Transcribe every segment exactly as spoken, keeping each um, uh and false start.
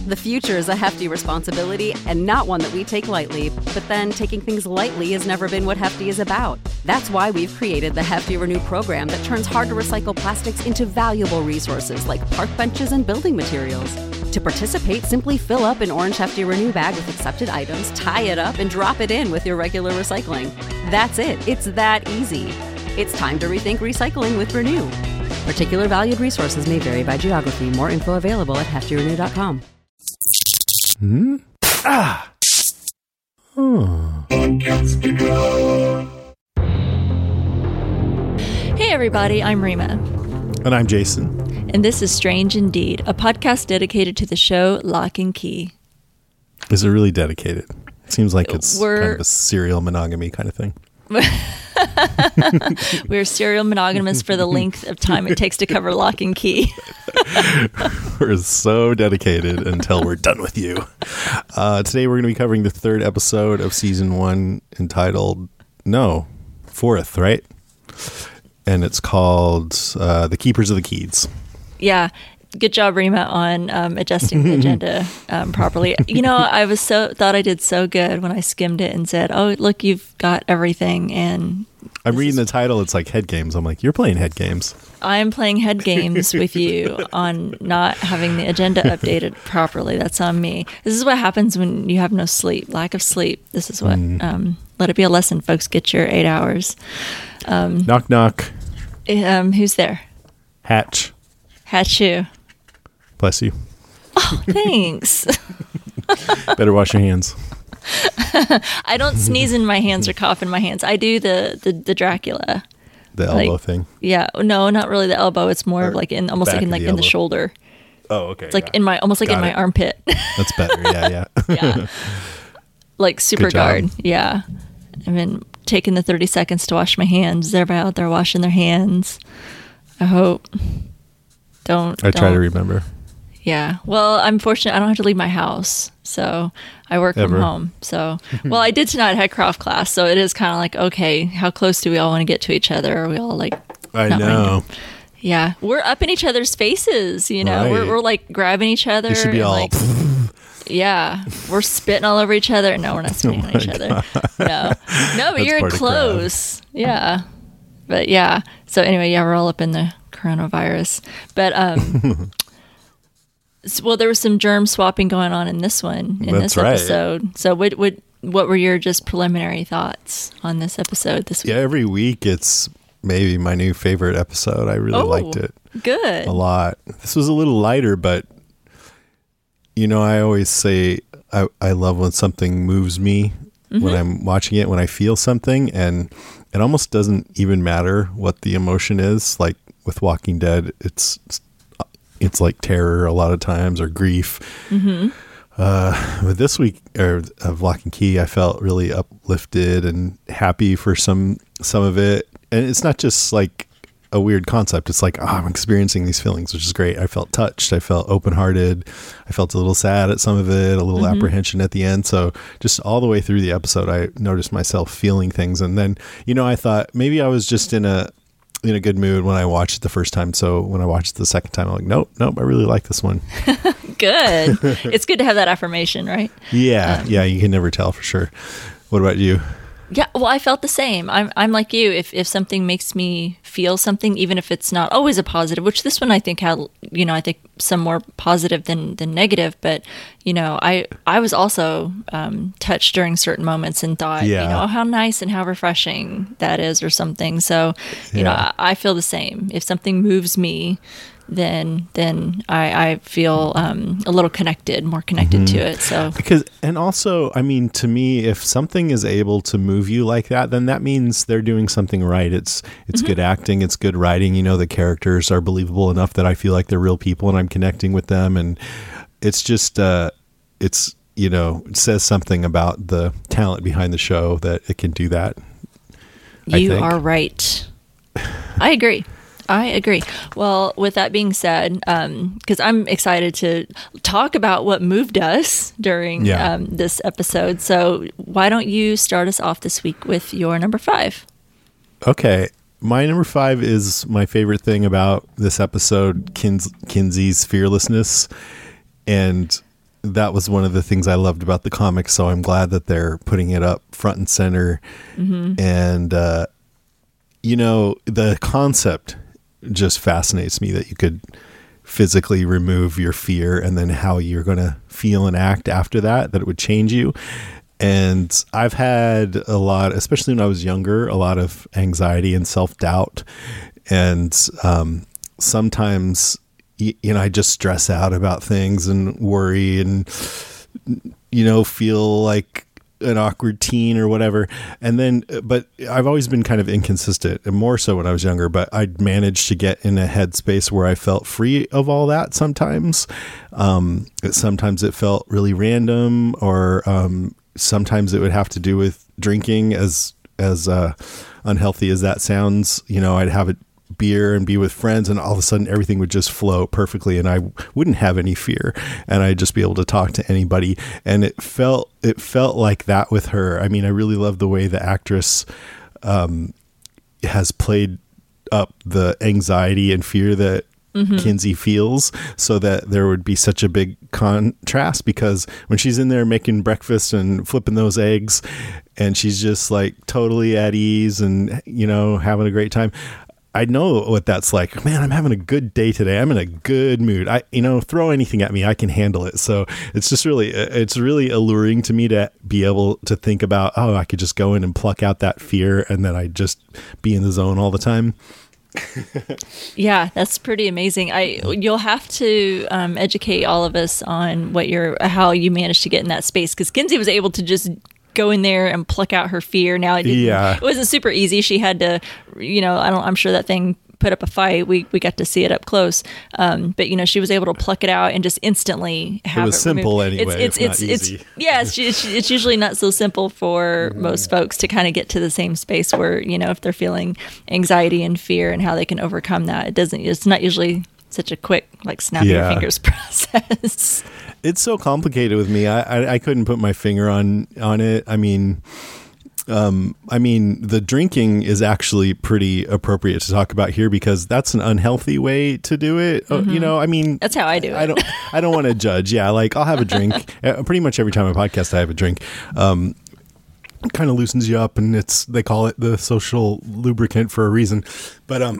The future is a hefty responsibility and not one that we take lightly, but then taking things lightly has never been what Hefty is about. That's why we've created the Hefty Renew program that turns hard-to-recycle plastics into valuable resources like park benches and building materials. To participate, simply fill up an orange Hefty Renew bag with accepted items, tie it up, and drop it in with your regular recycling. That's it. It's that easy. It's time to rethink recycling with Renew. Particular valued resources may vary by geography. More info available at hefty renew dot com. Hmm? Ah! Oh. Hey everybody, I'm Rima. And I'm Jason. And this is Strange Indeed, a podcast dedicated to the show Lock and Key. Is it really dedicated? It seems like it's We're, kind of a serial monogamy kind of thing. We're serial monogamous for the length of time it takes to cover Lock and Key. We're so dedicated until we're done with you. Uh, today we're going to be covering the third episode of season one entitled, no, fourth, right? And it's called uh, The Keepers of the Keys. Yeah. Good job, Rima, on um, adjusting the agenda um, properly. You know, I was so thought I did so good when I skimmed it and said, "Oh, look, you've got everything." And I'm reading is- the title. It's like head games. I'm like, you're playing head games. I'm playing head games with you on not having the agenda updated properly. That's on me. This is what happens when you have no sleep, lack of sleep. This is what. Mm. Um, let it be a lesson, folks. Get your eight hours. Um, knock knock. Um, who's there? Hatch. Hatch you. Bless you. Oh, thanks. Better wash your hands. I don't sneeze in my hands or cough in my hands. I do the the, the Dracula. The elbow like, thing. Yeah. No, not really the elbow. It's more or of like in almost like in like the in the shoulder. Oh, okay. It's like yeah. in my almost like Got in it. my armpit. That's better. Yeah, yeah. Yeah. Like super guard. Yeah. I've been taking the thirty seconds to wash my hands. They're out there washing their hands. I hope. Don't. I don't. try to remember. Yeah. Well, I'm fortunate. I don't have to leave my house. So I work Ever. from home. So, well, I did tonight at Croft class. So it is kind of like, okay, how close do we all want to get to each other? Are we all like, I not know. random? Yeah. We're up in each other's faces, you know, Right. we're, we're like grabbing each other. You should be and, all. like, yeah. We're spitting all over each other. No, we're not spitting Oh on each my other. No, no, but That's you're part of close. Yeah. But yeah. So anyway, yeah, we're all up in the coronavirus. But, um, well, there was some germ swapping going on in this one, in That's this right. episode. So what, what, what were your just preliminary thoughts on this episode this week? Yeah, every week it's maybe my new favorite episode. I really Oh, liked it good. a lot. This was a little lighter, but you know, I always say I, I love when something moves me Mm-hmm. when I'm watching it, when I feel something, and it almost doesn't even matter what the emotion is. Like with Walking Dead, it's it's like terror a lot of times or grief. Mm-hmm. Uh, but this week or of Lock and Key, I felt really uplifted and happy for some some of it. And it's not just like a weird concept. It's like, oh, I'm experiencing these feelings, which is great. I felt touched. I felt open-hearted. I felt a little sad at some of it, a little Mm-hmm. apprehension at the end. So just all the way through the episode, I noticed myself feeling things. And then, you know, I thought maybe I was just in a in a good mood when I watched it the first time. So when I watched it the second time, I'm like, nope, nope, I really like this one. Good. It's good to have that affirmation, right? Yeah, Um, yeah, you can never tell for sure. What about you? Yeah, well, I felt the same. I'm I'm like you. If if something makes me feel something, even if it's not always a positive, which this one I think had, you know, I think some more positive than than negative. But you know, I I was also um, touched during certain moments and thought, Yeah. you know, oh, how nice and how refreshing that is, or something. So, you know, Yeah. I, I feel the same. If something moves me, then then I, I feel um, a little connected, more connected Mm-hmm. to it. So Because, and also, I mean, to me, if something is able to move you like that, then that means they're doing something right. It's it's Mm-hmm. good acting, it's good writing. You know, the characters are believable enough that I feel like they're real people and I'm connecting with them. And it's just, uh, it's, you know, it says something about the talent behind the show that it can do that. I you think. are right. I agree. I agree. Well, with that being said, because I'm excited to talk about what moved us during Yeah. um, this episode. So why don't you start us off this week with your number five? Okay. My number five is my favorite thing about this episode, Kins- Kinsey's fearlessness. And that was one of the things I loved about the comic. So I'm glad that they're putting it up front and center. Mm-hmm. And, uh, you know, the concept just fascinates me that you could physically remove your fear and then how you're going to feel and act after that, that it would change you. And I've had a lot, especially when I was younger, a lot of anxiety and self-doubt. And um, sometimes, you, you know, I just stress out about things and worry and, you know, feel like an awkward teen or whatever. And then, but I've always been kind of inconsistent, and more so when I was younger, but I'd managed to get in a headspace where I felt free of all that sometimes. Um, sometimes it felt really random, or um, sometimes it would have to do with drinking, as, as uh, unhealthy as that sounds. You know, I'd have a beer and be with friends, and all of a sudden everything would just flow perfectly, and I wouldn't have any fear, and I'd just be able to talk to anybody. And it felt it felt like that with her. I mean, I really love the way the actress um, has played up the anxiety and fear that mm-hmm. Kinsey feels, so that there would be such a big contrast, because when she's in there making breakfast and flipping those eggs, and she's just like totally at ease and, you know, having a great time, I know what that's like. Man, I'm having a good day today. I'm in a good mood. I, you know, throw anything at me, I can handle it. So it's just really, it's really alluring to me to be able to think about, oh, I could just go in and pluck out that fear, and then I just be in the zone all the time. Yeah, that's pretty amazing. I you'll have to um, educate all of us on what your how you managed to get in that space, because Kinsey was able to just go in there and pluck out her fear. Now it didn't, yeah. it wasn't super easy. She had to, you know, I don't. I'm sure that thing put up a fight. We we got to see it up close, um, but you know, she was able to pluck it out and just instantly have it. It was it simple removed. anyway. It's it's it's, it's, it's yeah. It's, it's it's usually not so simple for mm-hmm. most folks to kind of get to the same space where, you know, if they're feeling anxiety and fear and how they can overcome that. It doesn't. It's not usually such a quick, like, snap yeah. your fingers process. It's so complicated with me. I, I I couldn't put my finger on on it. I mean. Um, I mean, the drinking is actually pretty appropriate to talk about here, because that's an unhealthy way to do it. Mm-hmm. Uh, you know, I mean, that's how I do it. I don't, I don't want to judge. Yeah. Like, I'll have a drink uh, pretty much every time I podcast, I have a drink. Um, it kind of loosens you up, and it's, they call it the social lubricant for a reason. But, um,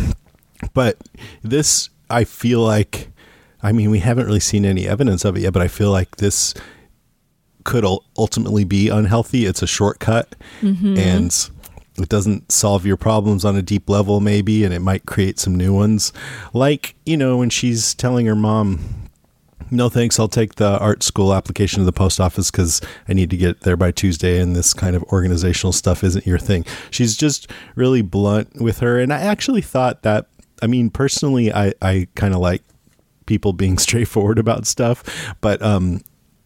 but this, I feel like, I mean, we haven't really seen any evidence of it yet, but I feel like this could ultimately be unhealthy. It's a shortcut, mm-hmm. and it doesn't solve your problems on a deep level, maybe, and it might create some new ones. Like, you know, when she's telling her mom, no thanks, I'll take the art school application to the post office because I need to get there by Tuesday, and this kind of organizational stuff isn't your thing. She's just really blunt with her. And I actually thought that, I mean, personally, I, I kind of like people being straightforward about stuff, but, um,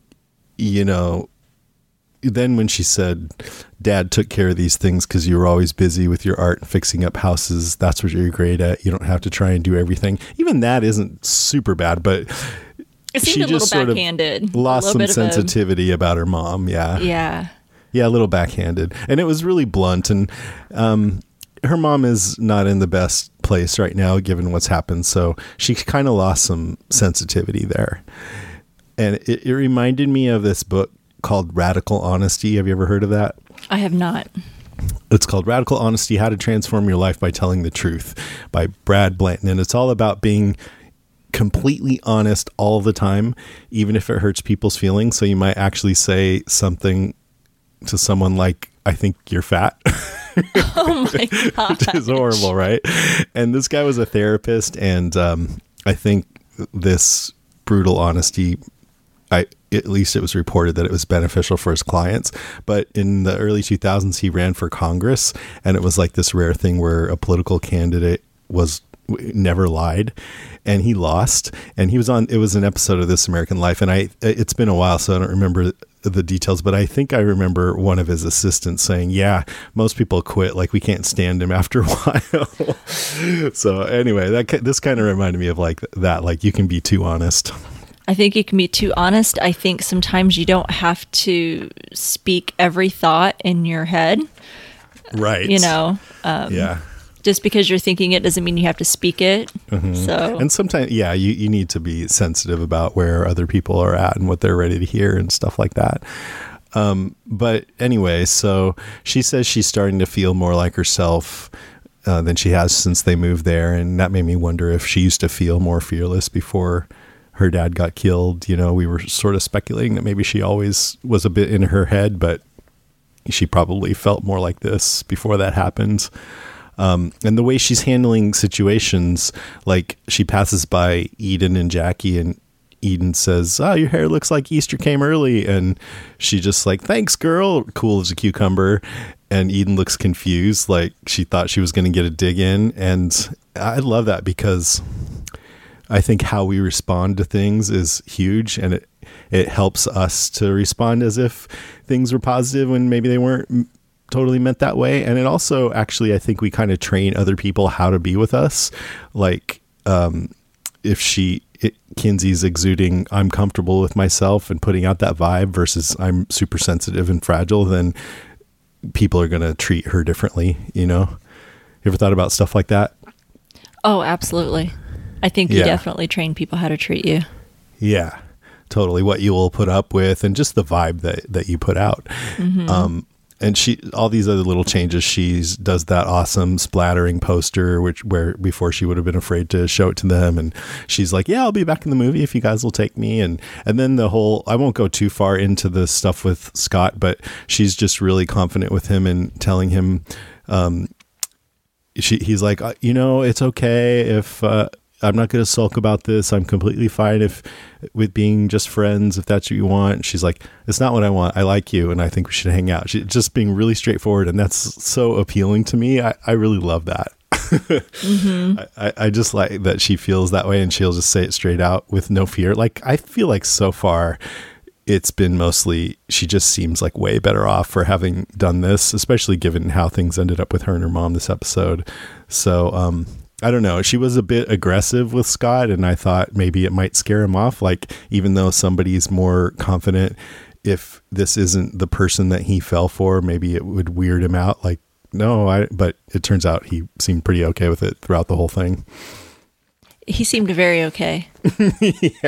you know, then when she said, Dad took care of these things because you were always busy with your art and fixing up houses. That's what you're great at. You don't have to try and do everything. Even that isn't super bad, but it seemed she a just little sort backhanded. of lost some sensitivity a... about her mom. Yeah. Yeah. Yeah. A little backhanded. And it was really blunt. And, um, her mom is not in the best place right now, given what's happened. So she kind of lost some sensitivity there. And it, it reminded me of this book called Radical Honesty. Have you ever heard of that? I have not. It's called Radical Honesty, How to Transform Your Life by Telling the Truth by Brad Blanton. And it's all about being completely honest all the time, even if it hurts people's feelings. So you might actually say something to someone like, I think you're fat. Oh my God. Which is horrible, right? And this guy was a therapist. And um, I think this brutal honesty, I, at least it was reported that it was beneficial for his clients. But in the early two thousands, he ran for Congress, and it was like this rare thing where a political candidate was never lied, and he lost. And he was on, it was an episode of This American Life. And I, it's been a while, so I don't remember the details, but I think I remember one of his assistants saying, yeah, most people quit. Like, we can't stand him after a while. So anyway, that, this kind of reminded me of like that, like you can be too honest. I think you can be too honest. I think sometimes you don't have to speak every thought in your head. Right. You know? Um, yeah. Just because you're thinking it doesn't mean you have to speak it. Mm-hmm. So, and sometimes, yeah, you, you need to be sensitive about where other people are at and what they're ready to hear and stuff like that. Um, but anyway, so she says she's starting to feel more like herself uh, than she has since they moved there. And that made me wonder if she used to feel more fearless before her dad got killed. You know, we were sort of speculating that maybe she always was a bit in her head, but she probably felt more like this before that happened. Um, and the way she's handling situations, like she passes by Eden and Jackie, and Eden says, "Oh, your hair looks like Easter came early." And she just like, "Thanks, girl," cool as a cucumber. And Eden looks confused, like she thought she was going to get a dig in. And I love that because I think how we respond to things is huge, and it, it helps us to respond as if things were positive when maybe they weren't totally meant that way. And it also actually, I think we kind of train other people how to be with us. Like, um, if she, it, Kinsey's exuding, "I'm comfortable with myself," and putting out that vibe versus "I'm super sensitive and fragile," then people are going to treat her differently. You know, you ever thought about stuff like that? Oh, absolutely. I think you Yeah. definitely train people how to treat you. Yeah, totally. What you will put up with and just the vibe that, that you put out. Mm-hmm. Um, And she, all these other little changes, she's does that awesome splattering poster, which where before she would have been afraid to show it to them. And she's like, "Yeah, I'll be back in the movie if you guys will take me." And, and then the whole, I won't go too far into the stuff with Scott, but she's just really confident with him and telling him, um, she, he's like, "You know, it's okay if, uh, I'm not going to sulk about this. I'm completely fine if with being just friends, if that's what you want." She's like, "It's not what I want. I like you, and I think we should hang out." She's just being really straightforward, and that's so appealing to me. I, I really love that. mm-hmm. I, I just like that she feels that way, and she'll just say it straight out with no fear. Like, I feel like so far it's been mostly, she just seems like way better off for having done this, especially given how things ended up with her and her mom this episode. So, um, I don't know. She was a bit aggressive with Scott, and I thought maybe it might scare him off. Like, even though somebody's more confident, if this isn't the person that he fell for, maybe it would weird him out. Like, no, I, but it turns out he seemed pretty okay with it throughout the whole thing. He seemed very okay. Yeah.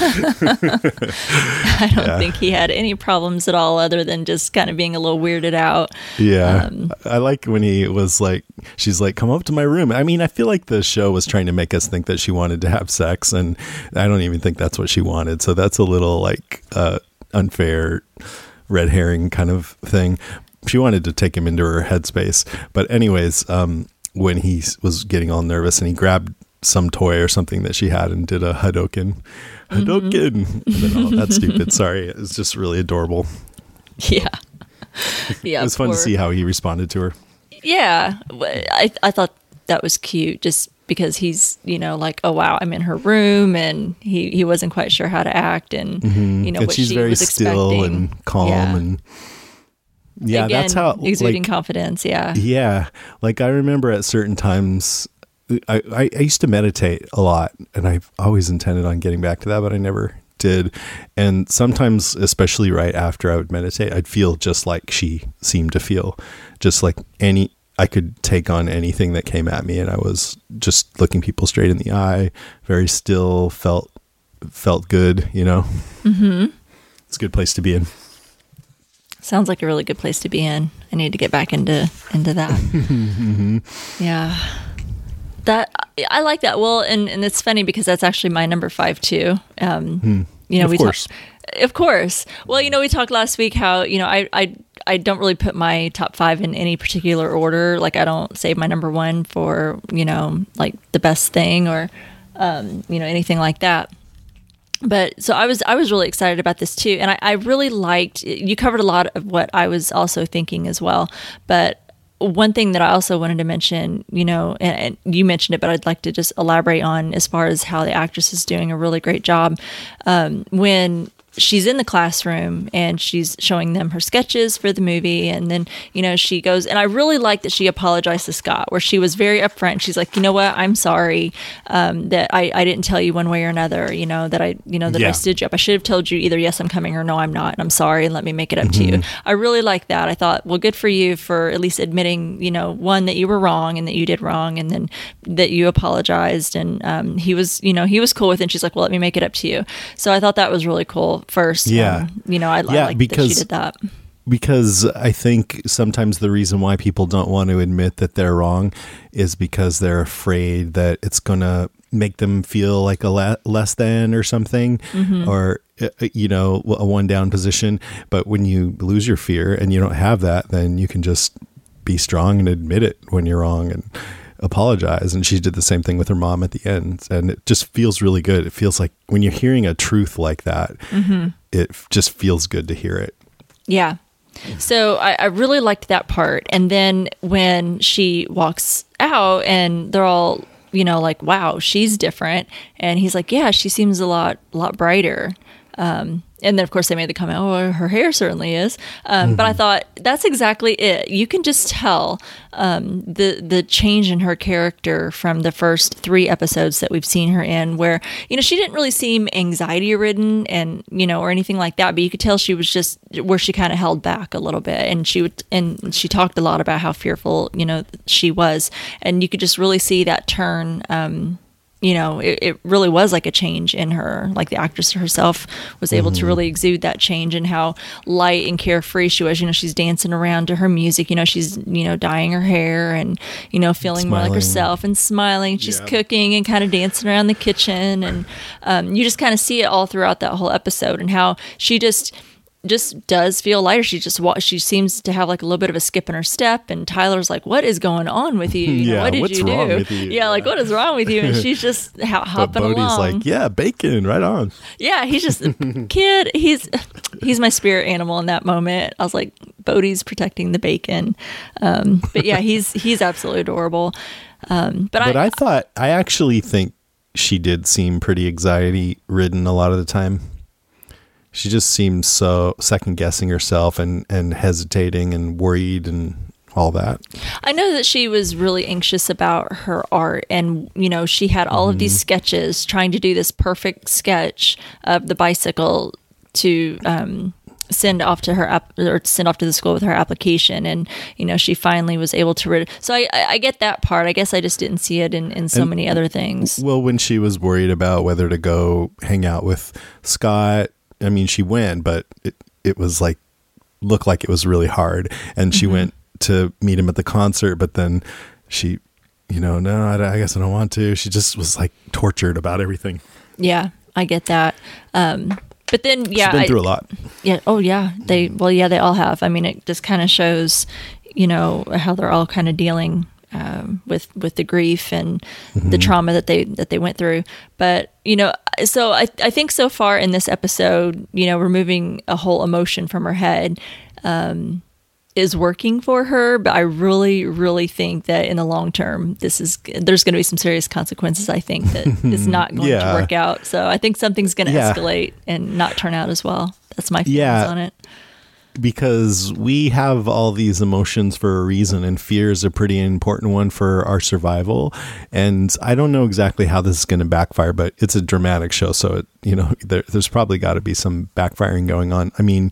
I don't Yeah. think he had any problems at all other than just kind of being a little weirded out. Yeah. Um, I like when he was like, she's like, "Come up to my room." I mean, I feel like the show was trying to make us think that she wanted to have sex, and I don't even think that's what she wanted. So that's a little like uh, unfair red herring kind of thing. She wanted to take him into her headspace. But anyways, um, when he was getting all nervous and he grabbed some toy or something that she had and did a Hadoken. Hadoken. Mm-hmm. And then, oh, that's stupid. Sorry. It was just really adorable. Yeah. Yeah. It was fun poor. to see how he responded to her. Yeah. I, I thought that was cute just because he's, you know, like, "Oh, wow, I'm in her room," and he, he wasn't quite sure how to act, and, mm-hmm. you know, and what she's she very was still expecting. and calm. Yeah. And yeah, Again, that's how, exuding like, confidence. Yeah. Yeah. Like, I remember at certain times, I, I, I used to meditate a lot, and I've always intended on getting back to that, but I never did. And sometimes, especially right after I would meditate, I'd feel just like she seemed to feel, just like any, I could take on anything that came at me, and I was just looking people straight in the eye, very still, felt, felt good, you know? Mm-hmm. It's a good place to be in. Sounds like a really good place to be in. I need to get back into, into that. mm-hmm. Yeah. That I like that. Well, and, and it's funny because that's actually my number five too. Um, hmm. You know, of we course, talk, of course. Well, you know, we talked last week how you know I I I don't really put my top five in any particular order. Like, I don't save my number one for you know like the best thing or um, you know anything like that. But so I was I was really excited about this too, and I, I really liked. You covered a lot of what I was also thinking as well, but. One thing that I also wanted to mention, you know, and, and you mentioned it, but I'd like to just elaborate on as far as how the actress is doing a really great job. Um, when she's in the classroom and she's showing them her sketches for the movie. And then, you know, she goes, and I really like that she apologized to Scott, where she was very upfront. She's like, you know what, I'm sorry um, that I, I didn't tell you one way or another, you know, that I, you know, that yeah. I stood you up. I should have told you either, yes, I'm coming, or no, I'm not. And I'm sorry. And let me make it up mm-hmm. to you. I really like that. I thought, well, good for you for at least admitting, you know, one, that you were wrong and that you did wrong, and then that you apologized. And um, he was, you know, he was cool with it. And she's like, well, let me make it up to you. So I thought that was really cool. First, yeah, um, you know, I, yeah, I like because, that she did that. Because I think sometimes the reason why people don't want to admit that they're wrong is because they're afraid that it's going to make them feel like a la- less than or something, mm-hmm. or, you know, a one down position. But when you lose your fear and you don't have that, then you can just be strong and admit it when you're wrong and apologize. And she did the same thing with her mom at the end, and it just feels really good. It feels like when you're hearing a truth like that, mm-hmm. it just feels good to hear it. Yeah. So I, I really liked that part. And then when she walks out and they're all, you know, like, wow, she's different. And he's like, yeah, she seems a lot, lot brighter. Um, and then, of course, they made the comment, oh, her hair certainly is. Um, mm-hmm. But I thought, that's exactly it. You can just tell um, the the change in her character from the first three episodes that we've seen her in, where, you know, she didn't really seem anxiety-ridden and, you know, or anything like that. But you could tell she was just where she kind of held back a little bit. And she would, and she talked a lot about how fearful, you know, she was. And you could just really see that turn. Um, you know, it, it really was like a change in her. Like the actress herself was able mm-hmm. to really exude that change, and how light and carefree she was. You know, she's dancing around to her music. You know, she's, you know, dyeing her hair and, you know, feeling more like herself and smiling. She's yeah. cooking and kind of dancing around the kitchen. And um, you just kind of see it all throughout that whole episode, and how she just... just does feel lighter. She just she seems to have like a little bit of a skip in her step, and Tyler's like, what is going on with you? You know, yeah, what did what's you wrong do? with you? Yeah, yeah, like, what is wrong with you? And she's just ho- hopping but Bodhi's along. like, yeah, bacon, right on. Yeah, he's just kid. He's he's my spirit animal in that moment. I was like, Bodhi's protecting the bacon. Um, but yeah, he's he's absolutely adorable. Um, but but I, I thought I actually think she did seem pretty anxiety ridden a lot of the time. She just seems so second guessing herself and, and hesitating and worried and all that. I know that she was really anxious about her art, and, you know, she had all mm-hmm. of these sketches, trying to do this perfect sketch of the bicycle to um, send off to her app, or send off to the school with her application. And, you know, she finally was able to rid. So I, I get that part. I guess I just didn't see it in, in so and, many other things. Well, when she was worried about whether to go hang out with Scott, I mean, she went, but it, it was like, looked like it was really hard. And she mm-hmm. went to meet him at the concert, but then she, you know, no, I, I guess I don't want to. She just was like tortured about everything. Yeah, I get that. Um, but then, yeah. She's been I, through a lot. Yeah. Oh, yeah. They, well, yeah, they all have. I mean, it just kind of shows, you know, how they're all kind of dealing Um, with with the grief and mm-hmm. the trauma that they that they went through. But, you know, so I I think so far in this episode, you know, removing a whole emotion from her head um, is working for her. But I really, really think that in the long term, this is there's going to be some serious consequences. I think that is not going yeah. to work out. So I think something's going to yeah. escalate and not turn out as well. That's my feelings yeah. on it. Because we have all these emotions for a reason, and fear is a pretty important one for our survival. And I don't know exactly how this is going to backfire, but it's a dramatic show. So, it, you know, there, there's probably got to be some backfiring going on. I mean,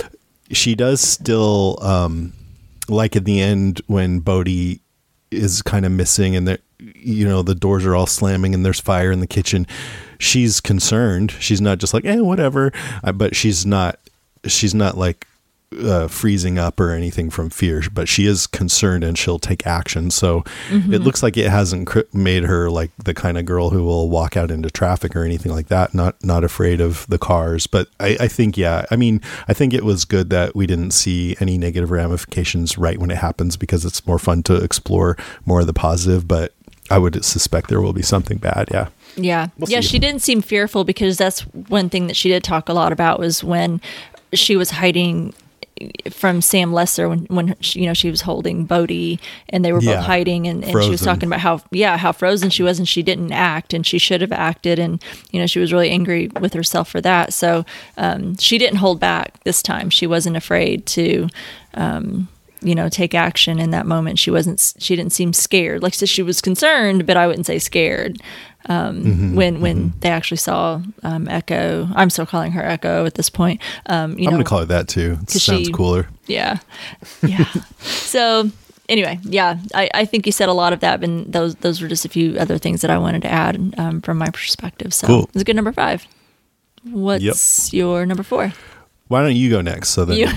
she does still, um, like at the end when Bodhi is kind of missing and the, you know, the doors are all slamming and there's fire in the kitchen. She's concerned. She's not just like, eh, whatever. Uh, but she's not, she's not like, Uh, freezing up or anything from fear, but she is concerned and she'll take action. So mm-hmm. it looks like it hasn't cr- made her like the kind of girl who will walk out into traffic or anything like that. Not not afraid of the cars. But I, I think, yeah, I mean, I think it was good that we didn't see any negative ramifications right when it happens, because it's more fun to explore more of the positive. But I would suspect there will be something bad. Yeah. Yeah. We'll yeah. see. She didn't seem fearful, because that's one thing that she did talk a lot about, was when she was hiding, from Sam Lesser when, when she, you know, she was holding Bodhi and they were Yeah. both hiding and, and she was Frozen. talking about how, yeah, how frozen she was and she didn't act and she should have acted. And, you know, she was really angry with herself for that. So um, she didn't hold back this time. She wasn't afraid to, um, you know, take action in that moment. She wasn't, she didn't seem scared. Like I said, she was concerned, but I wouldn't say scared. Um, Mm-hmm, when, when they actually saw, um, Echo, I'm still calling her Echo at this point. Um, you I'm know, going to call it that too. It 'cause sounds she- cooler. yeah. Yeah. So anyway, yeah, I, I think you said a lot of that, and those, those were just a few other things that I wanted to add, um, from my perspective. So Cool. it's a good number five. What's your number four? Why don't you go next? So then, You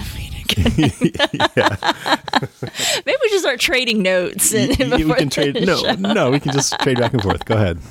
Maybe we should start trading notes. And, Y- y- we before can the trade. No, show. no, we can just trade back and forth. Go ahead.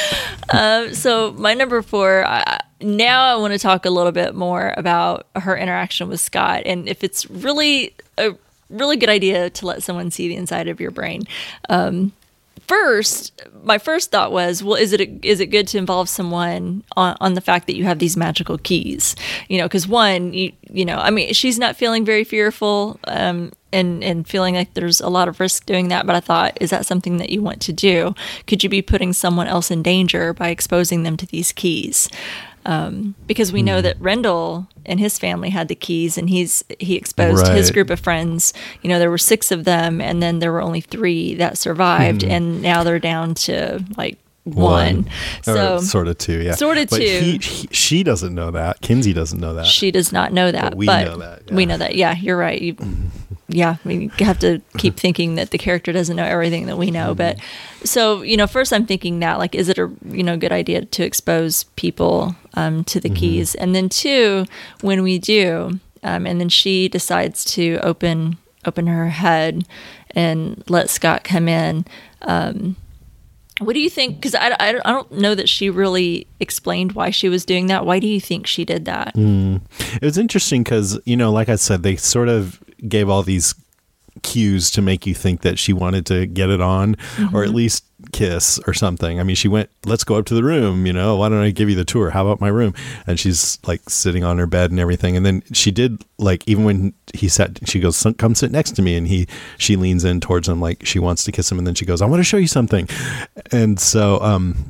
Um, so my number four, I, now I want to talk a little bit more about her interaction with Scott, and if it's really a really good idea to let someone see the inside of your brain. Um, first, my first thought was, well, is it is it good to involve someone on, on the fact that you have these magical keys? You know, because one, you you know, I mean, she's not feeling very fearful. Um, and, and feeling like there's a lot of risk doing that. But I thought, is that something that you want to do? Could you be putting someone else in danger by exposing them to these keys? Um, because we know that Rendell and his family had the keys, and he's he exposed his Right. group of friends. You know, there were six of them, and then there were only three that survived, and now they're down to like one. So or sort of two, yeah. Sort of but two. He, he, she doesn't know that. Kinsey doesn't know that. she does not know that, But we but know that, we yeah. know that. Yeah, you're right. You, yeah, I mean, you have to keep thinking that the character doesn't know everything that we know. But so, you know, first I'm thinking that, like, is it a, you know, good idea to expose people um, to the keys? And then two, when we do, um, and then she decides to open open her head and let Scott come in. Um, what do you think? Because I, I, I don't know that she really explained why she was doing that. Why do you think she did that? It was interesting because, you know, like I said, they sort of gave all these cues to make you think that she wanted to get it on, Mm-hmm. or at least kiss or something. I mean, she went, let's go up to the room, you know, why don't I give you the tour? How about my room? And she's like sitting on her bed and everything. And then she did, like, even when he sat, she goes, "Son, come sit next to me." And he, she leans in towards him like she wants to kiss him. And then she goes, "I want to show you something." And so, um,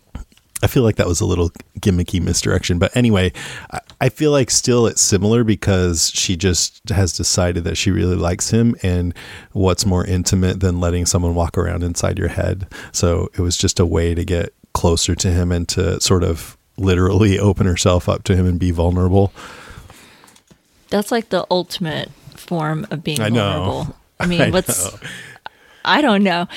I feel like that was a little gimmicky misdirection. But anyway, I, I feel like still it's similar because she just has decided that she really likes him. And what's more intimate than letting someone walk around inside your head? So it was just a way to get closer to him and to sort of literally open herself up to him and be vulnerable. That's like the ultimate form of being I know. vulnerable. I mean, I what's know. I don't know.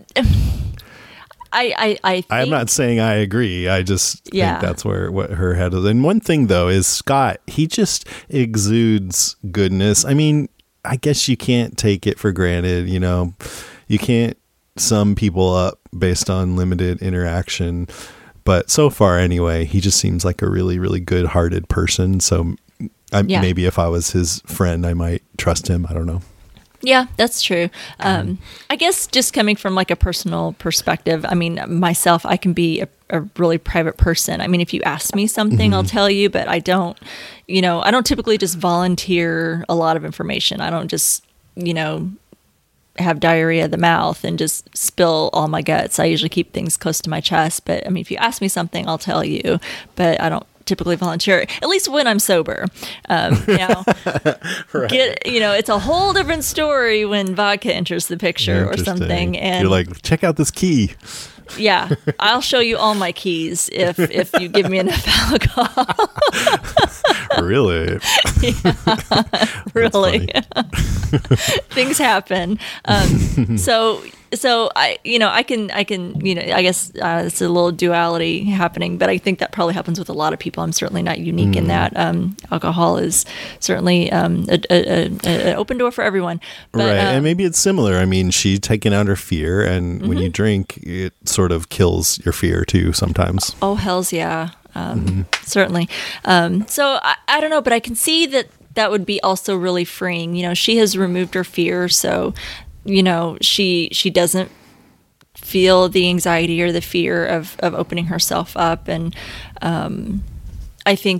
I I I think, I'm not saying I agree. I just Yeah. think that's where what her head is. And one thing though is Scott, he just exudes goodness. I mean, I guess you can't take it for granted, you know. You can't sum people up based on limited interaction. But so far anyway, he just seems like a really, really good-hearted person. So I, Yeah. maybe if I was his friend, I might trust him. I don't know. Yeah, that's true. Um, I guess just coming from like a personal perspective, I mean, myself, I can be a, a really private person. I mean, if you ask me something, I'll tell you, but I don't, you know, I don't typically just volunteer a lot of information. I don't just, you know, have diarrhea of the mouth and just spill all my guts. I usually keep things close to my chest. But I mean, if you ask me something, I'll tell you, but I don't typically volunteer, at least when I'm sober. Um, now, Right. get you know, it's a whole different story when vodka enters the picture or Interesting. something. And you're like, check out this key. yeah, I'll show you all my keys if if you give me enough alcohol. Really? Really, things happen. Um, so so I you know I can I can you know I guess uh, it's a little duality happening, but I think that probably happens with a lot of people. I'm certainly not unique in that. Um, alcohol is certainly um, a, a, a, an open door for everyone. But, right. uh, And maybe it's similar. I mean, she's taking out her fear, and Mm-hmm. when you drink, it sort of kills your fear too sometimes. Oh, hells yeah. Um, Certainly. Um, so I, I don't know, but I can see that that would be also really freeing. You know, she has removed her fear. So, you know, she, she doesn't feel the anxiety or the fear of, of opening herself up. And um, I think that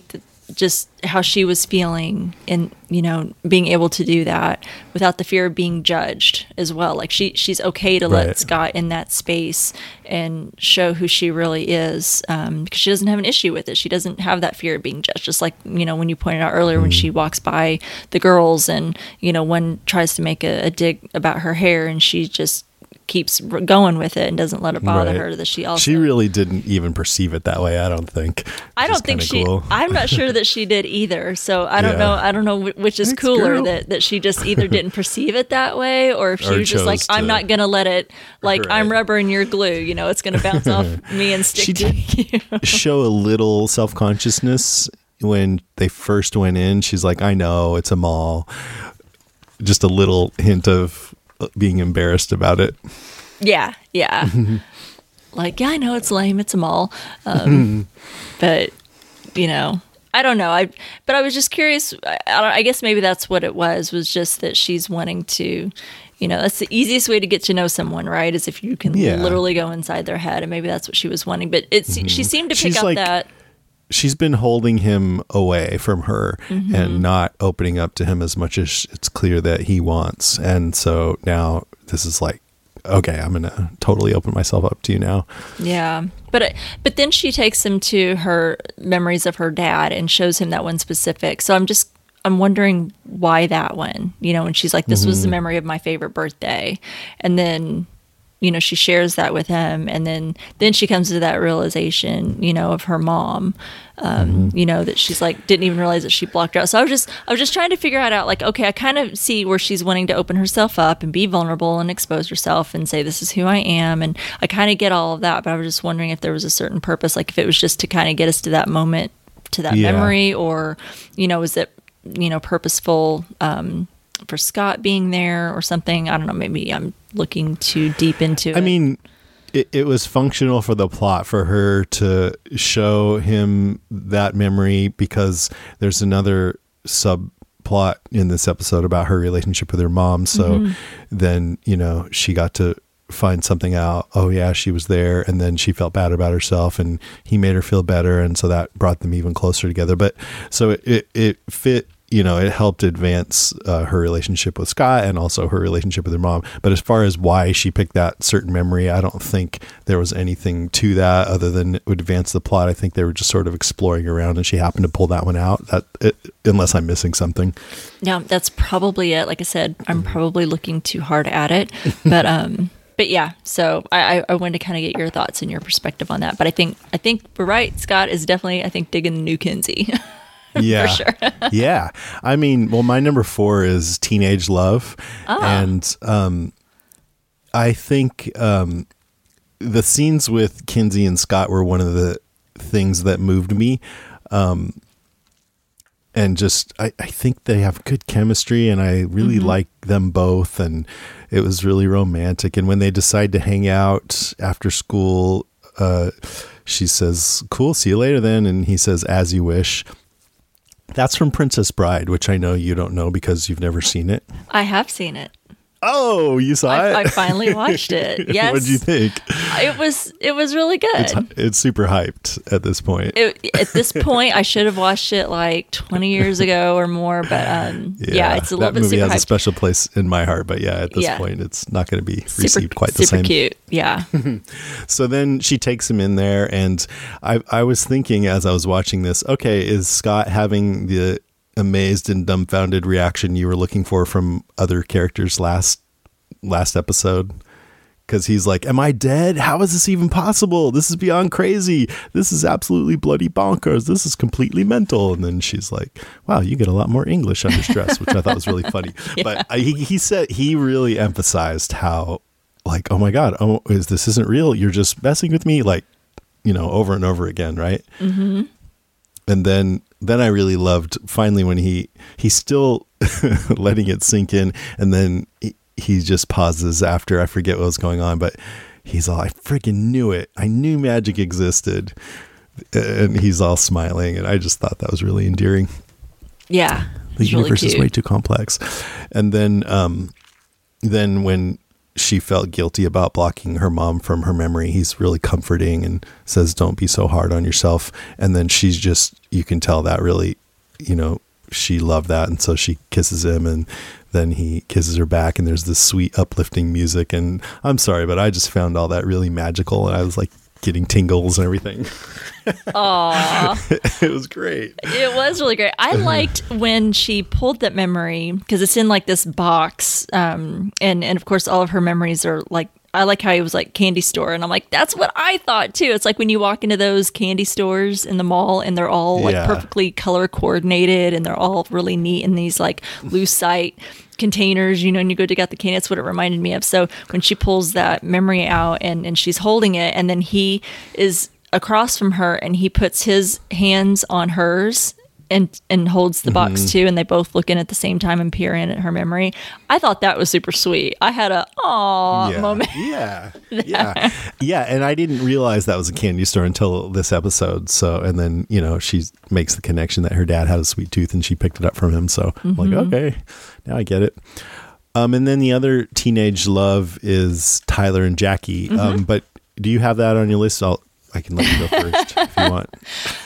just how she was feeling and, you know, being able to do that without the fear of being judged as well. Like she, she's okay to Right. let Scott in that space and show who she really is, um, because she doesn't have an issue with it. She doesn't have that fear of being judged. Just like, you know, when you pointed out earlier, mm. when she walks by the girls and, you know, one tries to make a, a dig about her hair and she just keeps going with it and doesn't let it bother Right. her that she also She really didn't even perceive it that way, I don't think. I Which don't is think kinda she cool. I'm not sure that she did either. So I don't Yeah. know I don't know wh- which is Thanks, cooler, girl. that that she just either didn't perceive it that way or if she Or was just like chose I'm to- not going to let it, like I'm Right. rubber and you're glue, you know, it's going to bounce off me and stick She to did you. show a little self-consciousness when they first went in. She's like, I know it's a mall. Just a little hint of being embarrassed about it. Yeah, yeah. Like, yeah, I know it's lame, it's a mall. Um, but, you know, I don't know. I but I was just curious. I, I, don't, I guess maybe that's what it was, was just that she's wanting to, you know, that's the easiest way to get to know someone, right? Is if you can Yeah. literally go inside their head, and maybe that's what she was wanting. But it's she seemed to pick She's up like- that. She's been holding him away from her Mm-hmm. and not opening up to him as much as it's clear that he wants. And so now this is like, okay, I'm going to totally open myself up to you now. Yeah, but it- but then she takes him to her memories of her dad and shows him that one specific. So I'm just I'm wondering why that one, you know, and she's like, this was the memory of my favorite birthday, and then, you know, she shares that with him, and then then she comes to that realization, you know, of her mom, um, you know, that she's like didn't even realize that she blocked her out. So I was just I was just trying to figure out like, okay, I kind of see where she's wanting to open herself up and be vulnerable and expose herself and say this is who I am, and I kind of get all of that, but I was just wondering if there was a certain purpose, like if it was just to kind of get us to that moment, to that Yeah. memory, or, you know, is it, you know, purposeful um, for Scott being there or something? I don't know. Maybe I'm looking too deep into it. I mean, it, it was functional for the plot for her to show him that memory because there's another subplot in this episode about her relationship with her mom. So Mm-hmm. then, you know, she got to find something out. Oh yeah, she was there. And then she felt bad about herself and he made her feel better. And so that brought them even closer together. But so it, it, it fit, you know, it helped advance uh, her relationship with Scott and also her relationship with her mom. But as far as why she picked that certain memory, I don't think there was anything to that other than it would advance the plot. I think they were just sort of exploring around and she happened to pull that one out, that it, unless I'm missing something. yeah, that's probably it. Like I said, I'm probably looking too hard at it, but, um, but yeah, so I, I wanted to kind of get your thoughts and your perspective on that. But I think, I think we're right. Scott is definitely, I think, digging the new Kinsey. Yeah. For sure. Yeah. I mean, well, my number four is Teenage Love. Oh. And um, I think um, the scenes with Kinsey and Scott were one of the things that moved me. Um, and just, I, I think they have good chemistry and I really Mm-hmm. like them both. And it was really romantic. And when they decide to hang out after school, uh, she says, cool, see you later then. And he says, as you wish. That's from Princess Bride, which I know you don't know because you've never seen it. I have seen it. Oh, you saw I, it? I finally watched it. Yes. What did you think? It was it was really good. It's, it's super hyped at this point. It, at this point, I should have watched it like twenty years ago or more. But um, yeah, it's a little that bit movie super has a hyped. special place in my heart. But yeah, at this Yeah. point, it's not going to be Super, received quite the super same. cute. Yeah. So then she takes him in there, and I, I was thinking as I was watching this, okay, is Scott having the amazed and dumbfounded reaction you were looking for from other characters last last episode? Because he's like, am I dead? How is this even possible? This is beyond crazy. This is absolutely bloody bonkers. This is completely mental. And then she's like, wow, you get a lot more English under stress, which I thought was really funny. Yeah. But I, he, he said he really emphasized how, like, oh my God, oh, is this isn't real? You're just messing with me, like, you know, over and over again, right? Mm-hmm. And then then I really loved finally when he he's still letting it sink in, and then he, he just pauses after, I forget what was going on, but he's all, I freaking knew it. I knew magic existed. And he's all smiling, and I just thought that was really endearing. Yeah. The it's universe really is cute. way too complex. And then um then when she felt guilty about blocking her mom from her memory. He's really comforting and says, don't be so hard on yourself. And then she's just, you can tell that really, you know, she loved that. And so she kisses him and then he kisses her back and there's this sweet uplifting music. And I'm sorry, but I just found all that really magical. And I was like getting tingles and everything. Aww. It was great. It was really great. I liked when she pulled that memory because it's in like this box. Um, and, and of course, all of her memories are like, I like how he was like candy store. And I'm like, that's what I thought too. It's like when you walk into those candy stores in the mall and they're all like Yeah. perfectly color coordinated and they're all really neat in these like lucite containers, you know, and you go to get the candy. That's what it reminded me of. So when she pulls that memory out and, and she's holding it and then he is across from her and he puts his hands on hers and and holds the box Mm-hmm. too and they both look in at the same time and peer in at her memory. I thought that was super sweet. I had a aw yeah. moment. Yeah. Yeah. Yeah. And I didn't realize that was a candy store until this episode. So, and then, you know, she makes the connection that her dad had a sweet tooth and she picked it up from him. So I'm like, okay, now I get it. Um, and then the other teenage love is Tyler and Jackie. Mm-hmm. Um, but do you have that on your list? I'll, I can let you go first if you want.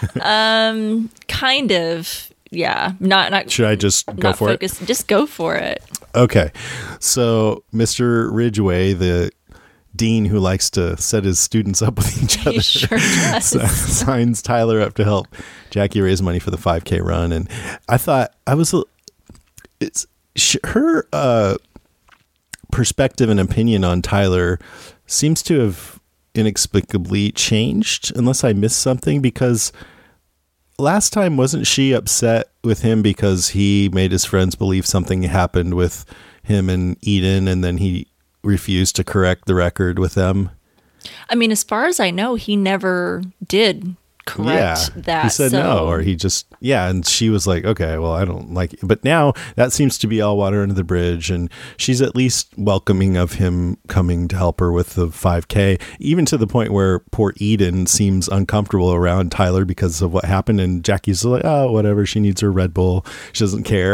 Um, kind of. Yeah. Not not. Should I just go not for focus, Just go for it. it? Okay. So Mister Ridgway, the dean who likes to set his students up with each other, He sure does. signs Tyler up to help Jackie raise money for the five K run. And I thought I was, a- it's sh- her uh, perspective and opinion on Tyler seems to have inexplicably changed, unless I missed something, because last time wasn't she upset with him because he made his friends believe something happened with him and Eden and then he refused to correct the record with them? I mean, as far as I know, he never did correct that. He said so. no, or he just, yeah. And she was like, okay, well, I don't like it. But now that seems to be all water under the bridge. And she's at least welcoming of him coming to help her with the five K, even to the point where poor Eden seems uncomfortable around Tyler because of what happened. And Jackie's like, oh, whatever. She needs her Red Bull. She doesn't care.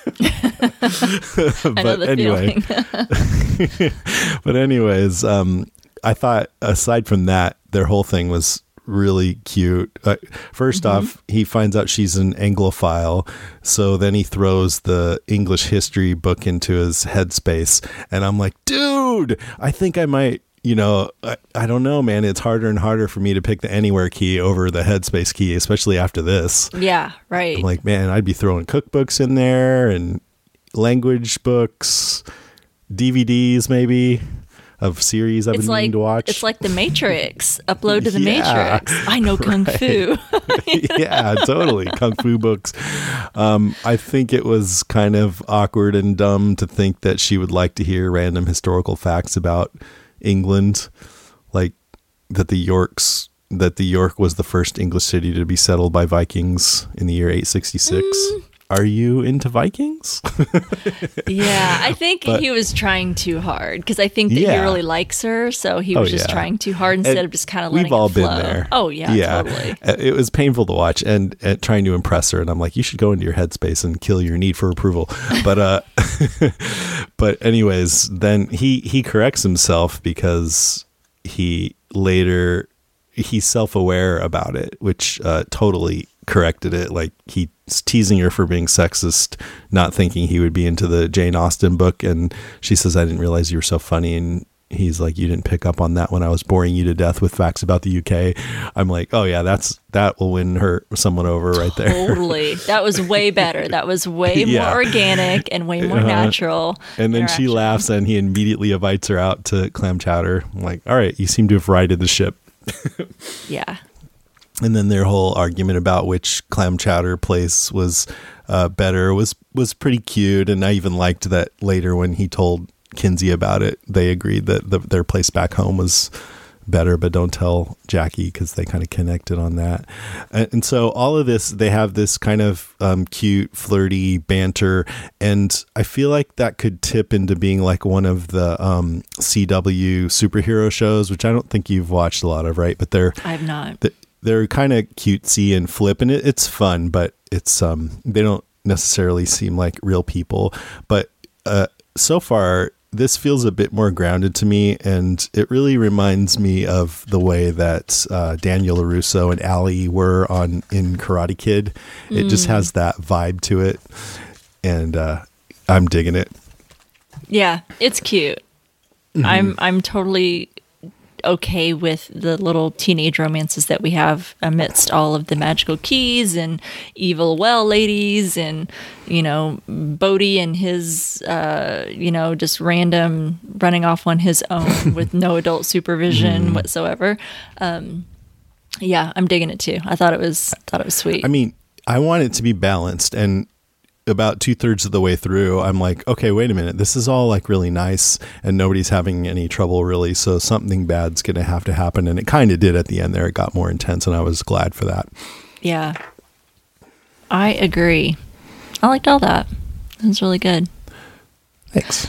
I know but the anyway, feeling. but anyways, um, I thought aside from that, their whole thing was really cute. Uh, first Mm-hmm. off, he finds out she's an Anglophile, so then he throws the English history book into his headspace, and I'm like, dude, I think I might, you know, I, I don't know, man. It's harder and harder for me to pick the anywhere key over the headspace key, especially after this. Yeah, right. I'm like, man, I'd be throwing cookbooks in there and language books, D V Ds maybe of series I've it's been like meaning to watch. it's like the Matrix. Upload to the Yeah. Matrix. I know kung fu. Yeah, totally. Kung Fu books. Um, I think it was kind of awkward and dumb to think that she would like to hear random historical facts about England, like that the Yorks, that the York was the first English city to be settled by Vikings in the year eight sixty-six. Mm. Are you into Vikings? Yeah, I think But- he was trying too hard because I think that Yeah. he really likes her, so he Oh, was just yeah. trying too hard instead And of just kind of letting we've all it flow. been there. Oh yeah, totally. Uh, It was painful to watch and, and trying to impress her. And I'm like, you should go into your headspace and kill your need for approval. But, uh, but anyways, then he, he corrects himself because he later, he's self-aware about it, which, uh, totally corrected it. Like he's teasing her for being sexist, not thinking he would be into the Jane Austen book. And she says, I didn't realize you were so funny. And he's like, you didn't pick up on that when I was boring you to death with facts about the U K. I'm like, oh yeah, that's, that will win her someone over right there. Totally. That was way better. That was way Yeah. more organic and way more Uh-huh. natural. And then she interaction. laughs and he immediately invites her out to clam chowder. I'm like, all right, you seem to have righted the ship. Yeah. And then their whole argument about which clam chowder place was uh, better was was pretty cute. And I even liked that later when he told Kinsey about it, they agreed that the, their place back home was better, but don't tell Jackie because they kind of connected on that. And, and so all of this, they have this kind of um, cute, flirty banter. And I feel like that could tip into being like one of the um, C W superhero shows, which I don't think you've watched a lot of, right? But they're I have not. th- they're kind of cutesy and flip, and it, it's fun, but it's um they don't necessarily seem like real people. But uh, so far, this feels a bit more grounded to me, and it really reminds me of the way that uh, Daniel LaRusso and Allie were on in Karate Kid. It mm. just has that vibe to it, and uh, I'm digging it. Yeah, it's cute. Mm-hmm. I'm I'm totally okay with the little teenage romances that we have amidst all of the magical keys and evil well ladies and, you know, Bodhi and his, uh, you know, just random running off on his own with no adult supervision mm. whatsoever. Um, yeah, I'm digging it too. I thought it was thought it was sweet. I mean, I want it to be balanced, and about two thirds of the way through, I'm like, okay, wait a minute. This is all like really nice and nobody's having any trouble really. So something bad's going to have to happen. And it kind of did at the end there. It got more intense and I was glad for that. Yeah, I agree. I liked all that. It was really good. Thanks.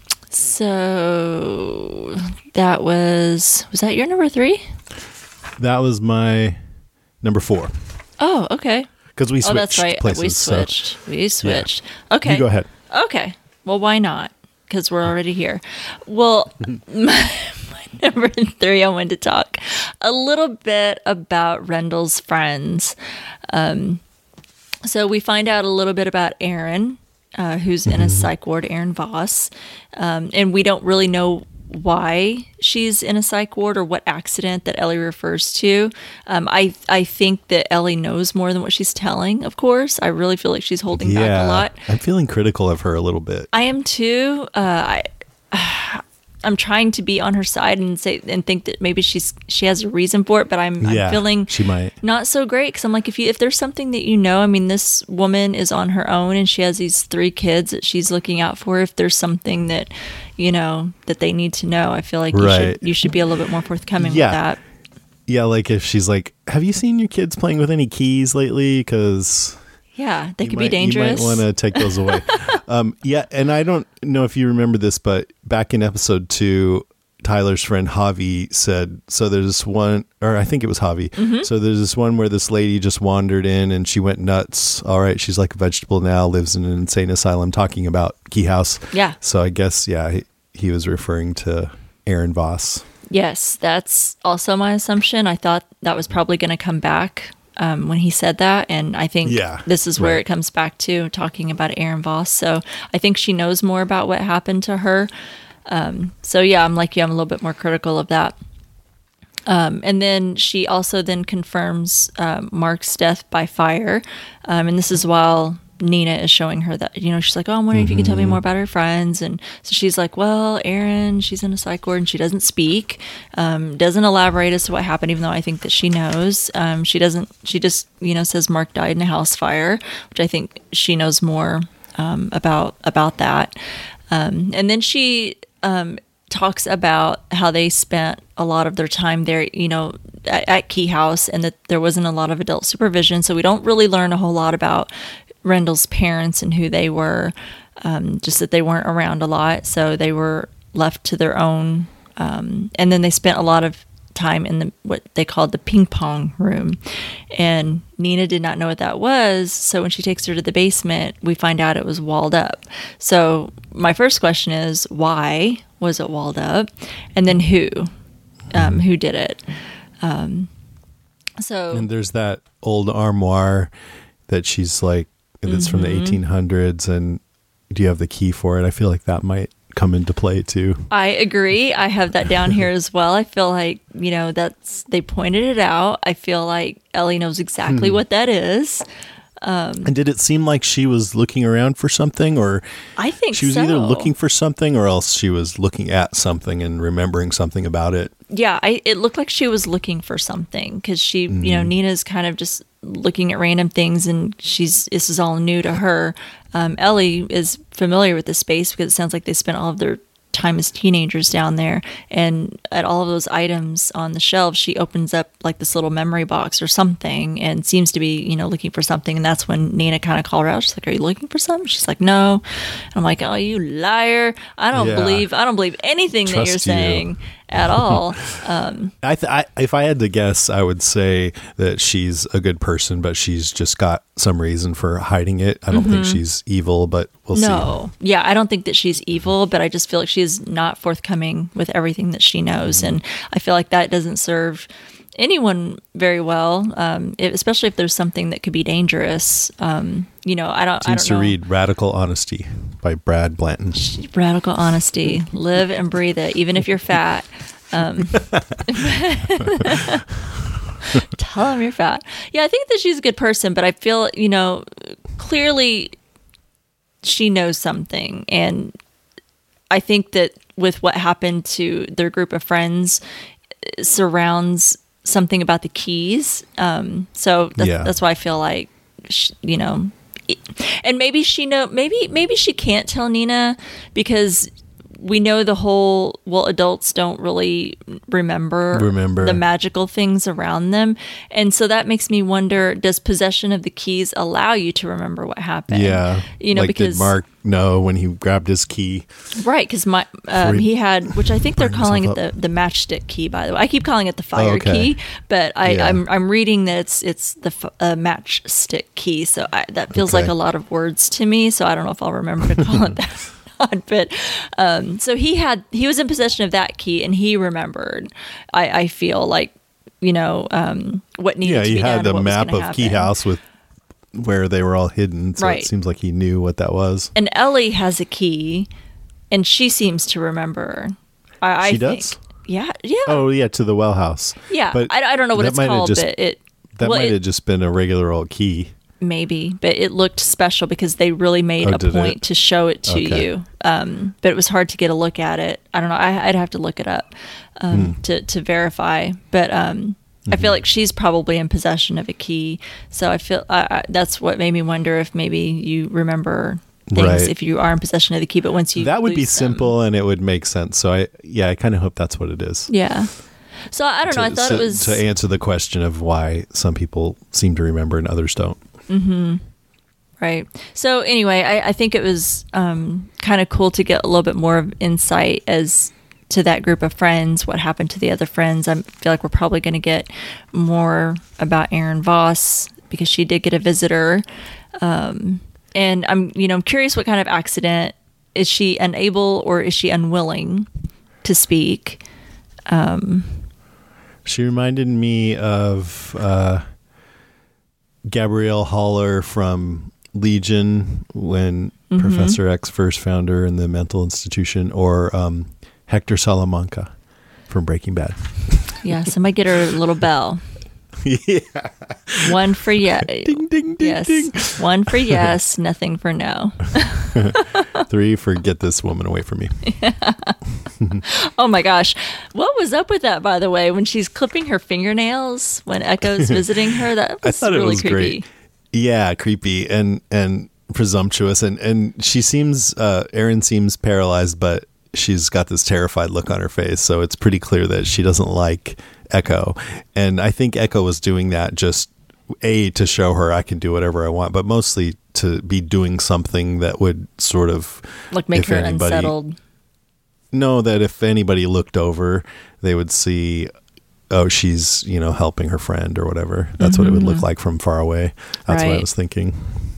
So that was, was that your number three? That was my number four. Oh, okay. Because we switched oh, that's right. places. We switched. So. We switched. Yeah. Okay. You go ahead. Okay. Well, why not? Because we're already here. Well, my, my number three, I wanted to talk a little bit about Rendell's friends. Um, so we find out a little bit about Aaron, uh, who's mm-hmm. in a psych ward, Aaron Voss. Um, and we don't really know why she's in a psych ward or what accident that Ellie refers to. Um, I I think that Ellie knows more than what she's telling, of course. I really feel like she's holding yeah, back a lot. I'm feeling critical of her a little bit. I am too. Uh, I, I'm trying to be on her side and say and think that maybe she's she has a reason for it, but I'm, yeah, I'm feeling she might. not so great because I'm like, if you if there's something that you know, I mean, this woman is on her own and she has these three kids that she's looking out for. If there's something that you know that they need to know, I feel like you right. should you should be a little bit more forthcoming yeah. with that. Yeah, like if she's like, have you seen your kids playing with any keys lately? Because yeah, they could might, be dangerous. You might want to take those away. um, yeah, and I don't know if you remember this, but back in episode two, Tyler's friend Javi said, so there's this one, or I think it was Javi. Mm-hmm. So there's this one where this lady just wandered in and she went nuts. All right, she's like a vegetable now, lives in an insane asylum, talking about Key House. Yeah. So I guess, yeah, he, he was referring to Aaron Voss. Yes, that's also my assumption. I thought that was probably going to come back um, when he said that. And I think yeah, this is where right. it comes back to talking about Aaron Voss. So I think she knows more about what happened to her. Um, so yeah, I'm like you, I'm a little bit more critical of that. Um, and then she also then confirms um, Mark's death by fire. Um, and this is while Nina is showing her that, you know, she's like, oh, I'm wondering mm-hmm. if you can tell me more about her friends. And so she's like, well, Erin, she's in a psych ward and she doesn't speak, um, doesn't elaborate as to what happened, even though I think that she knows. Um, she doesn't, she just, you know, says Mark died in a house fire, which I think she knows more um, about, about that. Um, and then she um, talks about how they spent a lot of their time there, you know, at, at Key House, and that there wasn't a lot of adult supervision. So we don't really learn a whole lot about Rendell's parents and who they were, um, just that they weren't around a lot. So they were left to their own. Um, and then they spent a lot of time in the what they called the ping pong room. And Nina did not know what that was. So when she takes her to the basement, we find out it was walled up. So my first question is, why was it walled up? And then who? Um, who did it? Um, so and there's that old armoire that she's like, that's mm-hmm. from the eighteen hundreds, and do you have the key for it? I feel like that might come into play too. I agree. I have that down here as well. I feel like, you know, that's, they pointed it out. I feel like Ellie knows exactly hmm. what that is. Um, and did it seem like she was looking around for something, or I think she was so. either looking for something or else she was looking at something and remembering something about it? Yeah, I, it looked like she was looking for something because she, mm-hmm. you know, Nina's kind of just looking at random things, and she's this is all new to her. Um, Ellie is familiar with the space because it sounds like they spent all of their time as teenagers down there, and at all of those items on the shelves, she opens up like this little memory box or something and seems to be, you know, looking for something. And that's when Nina kind of called her out. She's like, are you looking for something? She's like, no. And I'm like, oh, you liar. I don't yeah. believe, I don't believe anything Trust that you're you. saying. at all. Um, I, th- I if I had to guess, I would say that she's a good person, but she's just got some reason for hiding it. I don't mm-hmm. think she's evil, but we'll no. see. No, yeah, I don't think that she's evil, but I just feel like she's not forthcoming with everything that she knows, mm-hmm. and I feel like that doesn't serve anyone very well, um, if, especially if there's something that could be dangerous. Um, you know, I don't. Seems I don't to know. read "Radical Honesty" by Brad Blanton. Radical honesty, live and breathe it, even if you're fat. Um, tell them you're fat. Yeah, I think that she's a good person, but I feel, you know, clearly she knows something, and I think that with what happened to their group of friends surrounds something about the keys. Um, so that's, yeah. that's why I feel like, she, you know, and maybe she know, maybe, maybe she can't tell Nina because we know the whole, well, adults don't really remember, remember the magical things around them. And so that makes me wonder, does possession of the keys allow you to remember what happened? Yeah. You know, like, because did Mark know when he grabbed his key? Right. Because my, um, he, he had, which I think they're calling it the, the matchstick key, by the way. I keep calling it the fire oh, okay. key, but I, yeah. I'm, I'm reading that it's, it's the uh, matchstick key. So I, that feels okay. like a lot of words to me. So I don't know if I'll remember to call it that. But um, so he had he was in possession of that key, and he remembered. I, I feel like, you know, um, what needed yeah, to be done. Yeah, he had the map of happen. Key House with where they were all hidden. So right. it seems like he knew what that was. And Ellie has a key, and she seems to remember. I, I she think. does. Yeah, yeah. Oh, yeah, to the well house. Yeah, but I, I don't know what it's called, just, but it that well, might it, have just been a regular old key. Maybe, but it looked special because they really made oh, a point it? to show it to okay. you. Um, but it was hard to get a look at it. I don't know. I, I'd have to look it up um, hmm. to to verify. But um, mm-hmm. I feel like she's probably in possession of a key. So I feel I, I, that's what made me wonder if maybe you remember things right. if you are in possession of the key. But once you that would be them, simple and it would make sense. So I yeah, I kind of hope that's what it is. Yeah. So I don't to, know. I thought so, it was to answer the question of why some people seem to remember and others don't. Mm-hmm. Right. So anyway, I, I think it was um, kind of cool to get a little bit more of insight as to that group of friends, what happened to the other friends. I feel like we're probably going to get more about Erin Voss because she did get a visitor. Um, and I'm, you know, I'm curious what kind of accident. Is she unable or is she unwilling to speak? Um, she reminded me of uh, Gabrielle Haller from Legion when mm-hmm. Professor X first found her in the mental institution, or um, Hector Salamanca from Breaking Bad. Yeah, somebody get her a little bell. Yeah. One for yes. Ding, ding, ding, yes. ding. One for yes, nothing for no. Three for get this woman away from me. Yeah. Oh my gosh. What was up with that, by the way, when she's clipping her fingernails when Echo's visiting her? That was I thought really it was creepy. Great. Yeah, creepy and and presumptuous, and and she seems uh, Erin seems paralyzed, but she's got this terrified look on her face, so it's pretty clear that she doesn't like Echo. And I think Echo was doing that just a to show her I can do whatever I want, but mostly to be doing something that would sort of like make her anybody, unsettled. No, that if anybody looked over, they would see, oh, she's, you know, helping her friend or whatever. That's mm-hmm. what it would look like from far away. That's right. What I was thinking.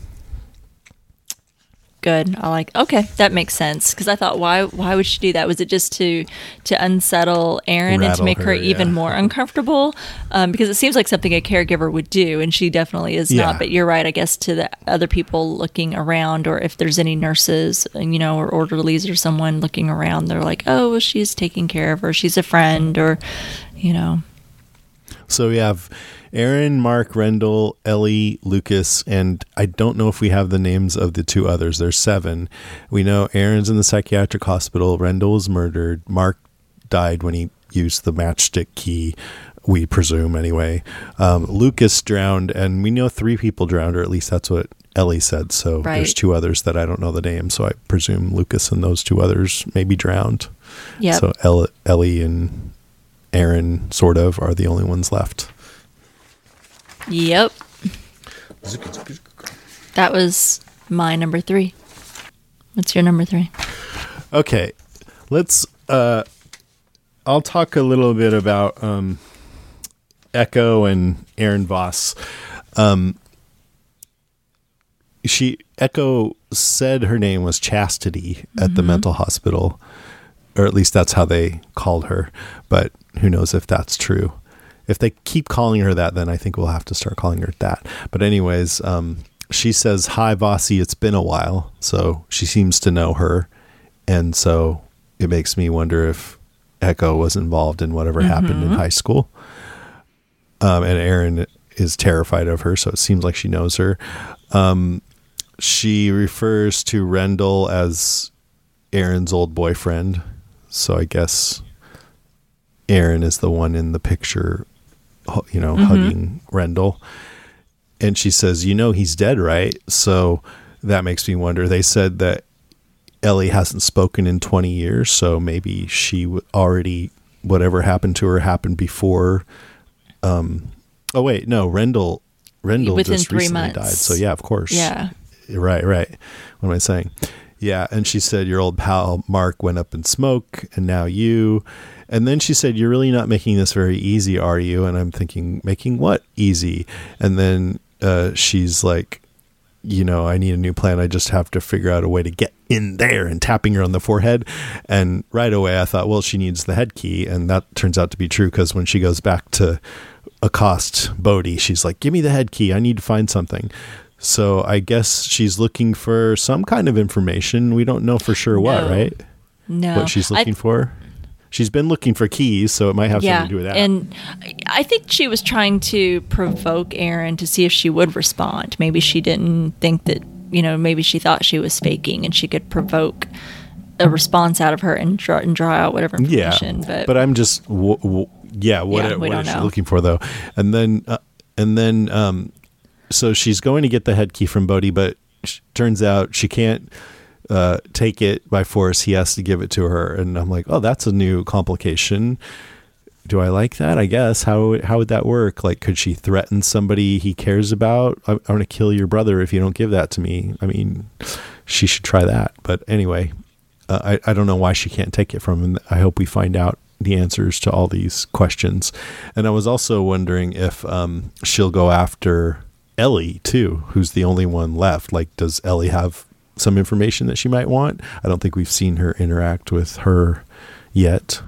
Good. I like, okay, that makes sense. Because I thought, why why would she do that? Was it just to to unsettle Erin Rattle and to make her, her even yeah. more uncomfortable? Um, because it seems like something a caregiver would do, and she definitely is yeah. not. But you're right, I guess, to the other people looking around, or if there's any nurses, you know, or orderlies or someone looking around, they're like, oh, well, she's taking care of her. She's a friend, or, you know. So we have Erin, Mark, Rendell, Ellie, Lucas, and I don't know if we have the names of the two others. There's seven. We know Erin's in the psychiatric hospital. Rendell was murdered. Mark died when he used the matchstick key, we presume anyway. Um, Lucas drowned, and we know three people drowned, or at least that's what Ellie said. So right. There's two others that I don't know the names, so I presume Lucas and those two others maybe drowned. Yeah. So El- Ellie and Erin sort of are the only ones left. Yep. That was my number three. What's your number three? Okay. Let's uh I'll talk a little bit about um, Echo and Erin Voss. Um, she Echo said her name was Chastity at mm-hmm. the mental hospital, or at least that's how they called her. But who knows if that's true? If they keep calling her that, then I think we'll have to start calling her that. But anyways, um, she says, "Hi, Vossi, it's been a while." So she seems to know her. And so it makes me wonder if Echo was involved in whatever mm-hmm. happened in high school. Um, and Erin is terrified of her, so it seems like she knows her. Um, she refers to Rendell as Erin's old boyfriend. So I guess Erin is the one in the picture, you know, mm-hmm. hugging Rendell. And she says, "You know, he's dead, right?" So that makes me wonder. They said that Ellie hasn't spoken in twenty years. So maybe she w- already, whatever happened to her happened before. Um, oh wait, no, Rendell, Rendell Within just three recently months. died. So yeah, of course. Yeah. Right, right. What am I saying? Yeah. And she said, "Your old pal Mark went up in smoke, and now you." And then she said, "You're really not making this very easy, are you?" And I'm thinking, making what easy? And then uh, she's like, "You know, I need a new plan. I just have to figure out a way to get in there," and tapping her on the forehead. And right away I thought, well, she needs the head key. And that turns out to be true, because when she goes back to accost Bodhi, she's like, "Give me the head key. I need to find something." So I guess she's looking for some kind of information. We don't know for sure no. what, right? No. What she's looking I, for? She's been looking for keys, so it might have yeah, something to do with that. And I think she was trying to provoke Erin to see if she would respond. Maybe she didn't think that, you know, maybe she thought she was faking, and she could provoke a response out of her and draw, and draw out whatever information. Yeah, but, but I'm just, w- w- yeah, what, yeah, what is she know. looking for, though? And then, uh, and then, um, so she's going to get the head key from Bodhi, but sh- turns out she can't uh, take it by force. He has to give it to her. And I'm like, oh, that's a new complication. Do I like that? I guess. How how would that work? Like, could she threaten somebody he cares about? I, I'm going to kill your brother if you don't give that to me. I mean, she should try that. But anyway, uh, I, I don't know why she can't take it from him. I hope we find out the answers to all these questions. And I was also wondering if um, she'll go after Ellie too, who's the only one left. Like, does Ellie have some information that she might want? I don't think we've seen her interact with her yet.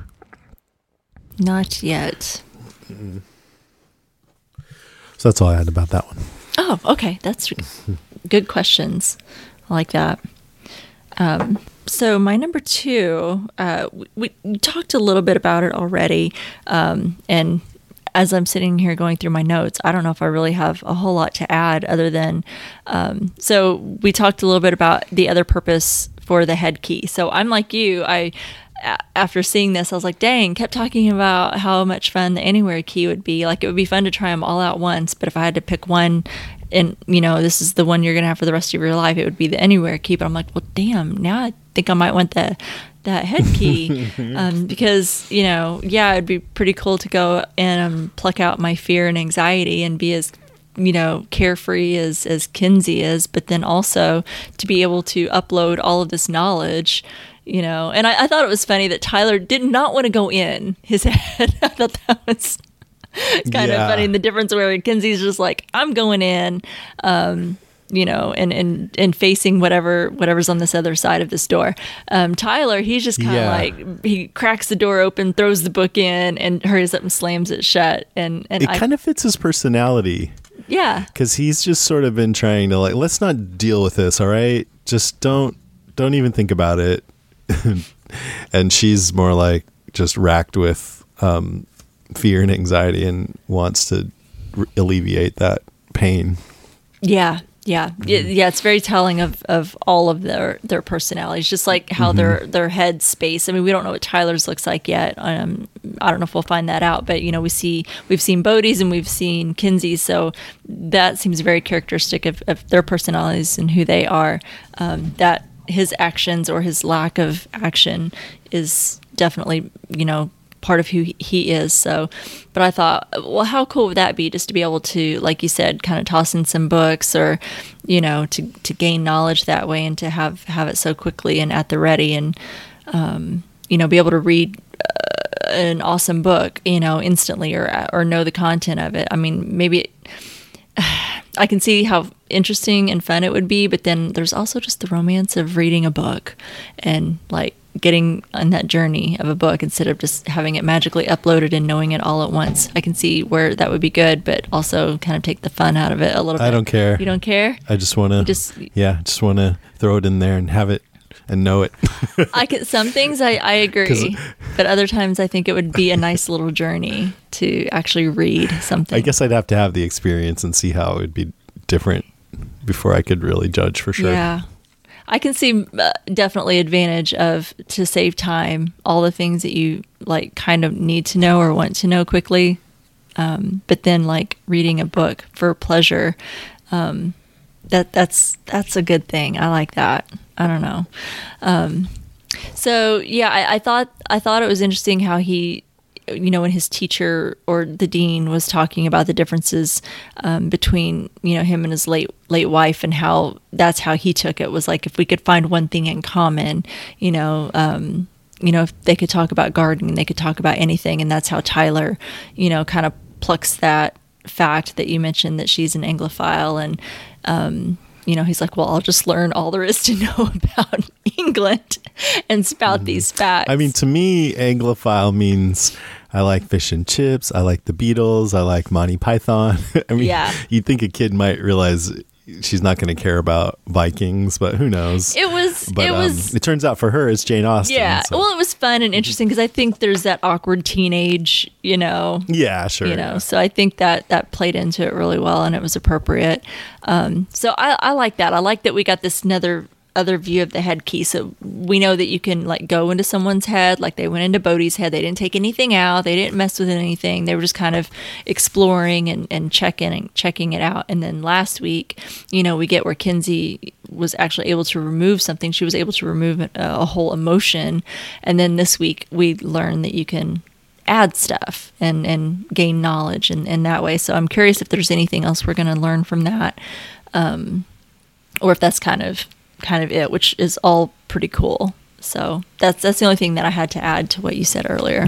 Not yet. Mm-hmm. So that's all I had about that one. Oh, okay. That's good questions. I like that. Um, so my number two, uh, we, we talked a little bit about it already. Um, and as I'm sitting here going through my notes, I don't know if I really have a whole lot to add other than, um, so we talked a little bit about the other purpose for the head key. So I'm like you, I, after seeing this, I was like, dang, kept talking about how much fun the Anywhere key would be. Like, it would be fun to try them all at once, but if I had to pick one, and, you know, this is the one you're going to have for the rest of your life, it would be the Anywhere key. But I'm like, well, damn, now I think I might want the that head key, um, because, you know, yeah, it'd be pretty cool to go and um, pluck out my fear and anxiety and be as, you know, carefree as, as Kinsey is, but then also to be able to upload all of this knowledge, you know. And I, I thought it was funny that Tyler did not want to go in his head. I thought that was kind yeah. of funny. And the difference where Kinsey's just like, I'm going in, um, you know, and, and, and facing whatever, whatever's on this other side of this door. Um, Tyler, he's just kind of yeah. like, he cracks the door open, throws the book in, and hurries up and slams it shut. And, and it I, kind of fits his personality. Yeah. Cause he's just sort of been trying to like, let's not deal with this. All right. Just don't, don't even think about it. And she's more like just racked with, um, fear and anxiety and wants to re- alleviate that pain. Yeah. Yeah. Mm-hmm. Yeah. It's very telling of, of all of their, their personalities, just like how mm-hmm. their, their head space. I mean, we don't know what Tyler's looks like yet. Um, I don't know if we'll find that out, but you know, we see, we've seen Bodhi's and we've seen Kinsey's. So that seems very characteristic of, of their personalities and who they are. Um, that his actions or his lack of action is definitely, you know, part of who he is. So, but I thought, well, how cool would that be just to be able to, like you said, kind of toss in some books or, you know, to, to gain knowledge that way and to have, have it so quickly and at the ready and, um, you know, be able to read uh, an awesome book, you know, instantly or or know the content of it. I mean, maybe it, I can see how interesting and fun it would be, but then there's also just the romance of reading a book and like getting on that journey of a book instead of just having it magically uploaded and knowing it all at once. I can see where that would be good, but also kind of take the fun out of it a little bit. I don't care. You don't care? I just want to, just yeah, just want to throw it in there and have it and know it. I can, some things I, I agree, but other times I think it would be a nice little journey to actually read something. I guess I'd have to have the experience and see how it would be different before I could really judge for sure. Yeah. I can see uh, definitely advantage of, to save time, all the things that you like kind of need to know or want to know quickly. Um, but then like reading a book for pleasure, um, that that's, that's a good thing. I like that. I don't know. Um, so yeah, I, I thought, I thought it was interesting how he, you know, when his teacher or the dean was talking about the differences um, between, you know, him and his late late wife, and how that's how he took it, was like, if we could find one thing in common, you know, um, you know, if they could talk about gardening, they could talk about anything. And that's how Tyler, you know, kind of plucks that fact that you mentioned, that she's an Anglophile. And, um, you know, he's like, well, I'll just learn all there is to know about England and spout mm. these facts. I mean, to me, Anglophile means I like fish and chips. I like the Beatles. I like Monty Python. I mean, yeah. You'd think a kid might realize she's not going to care about Vikings, but who knows? It was, but, it um, was, it turns out for her, it's Jane Austen. Yeah. So. Well, it was fun and interesting because I think there's that awkward teenage, you know. Yeah, sure. You know, yeah. so I think that that played into it really well, and it was appropriate. Um, so I, I like that. I like that we got this another other view of the head key. So we know that you can like go into someone's head, like they went into Bodhi's head. They didn't take anything out. They didn't mess with anything. They were just kind of exploring and, and checking and checking it out. And then last week, you know, we get where Kinsey was actually able to remove something. She was able to remove a, a whole emotion. And then this week we learned that you can add stuff and, and gain knowledge in, in that way. So I'm curious if there's anything else we're going to learn from that. Um, or if that's kind of kind of it, which is all pretty cool. So that's that's the only thing that I had to add to what you said earlier.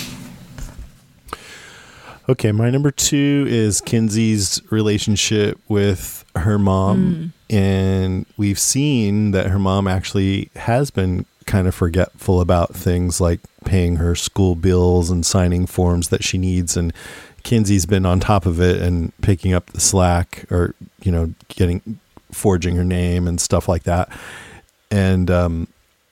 Okay, my number two is Kinsey's relationship with her mom. Mm. And we've seen that her mom actually has been kind of forgetful about things like paying her school bills and signing forms that she needs. And Kinsey's been on top of it and picking up the slack, or, you know, getting... forging her name and stuff like that. And um,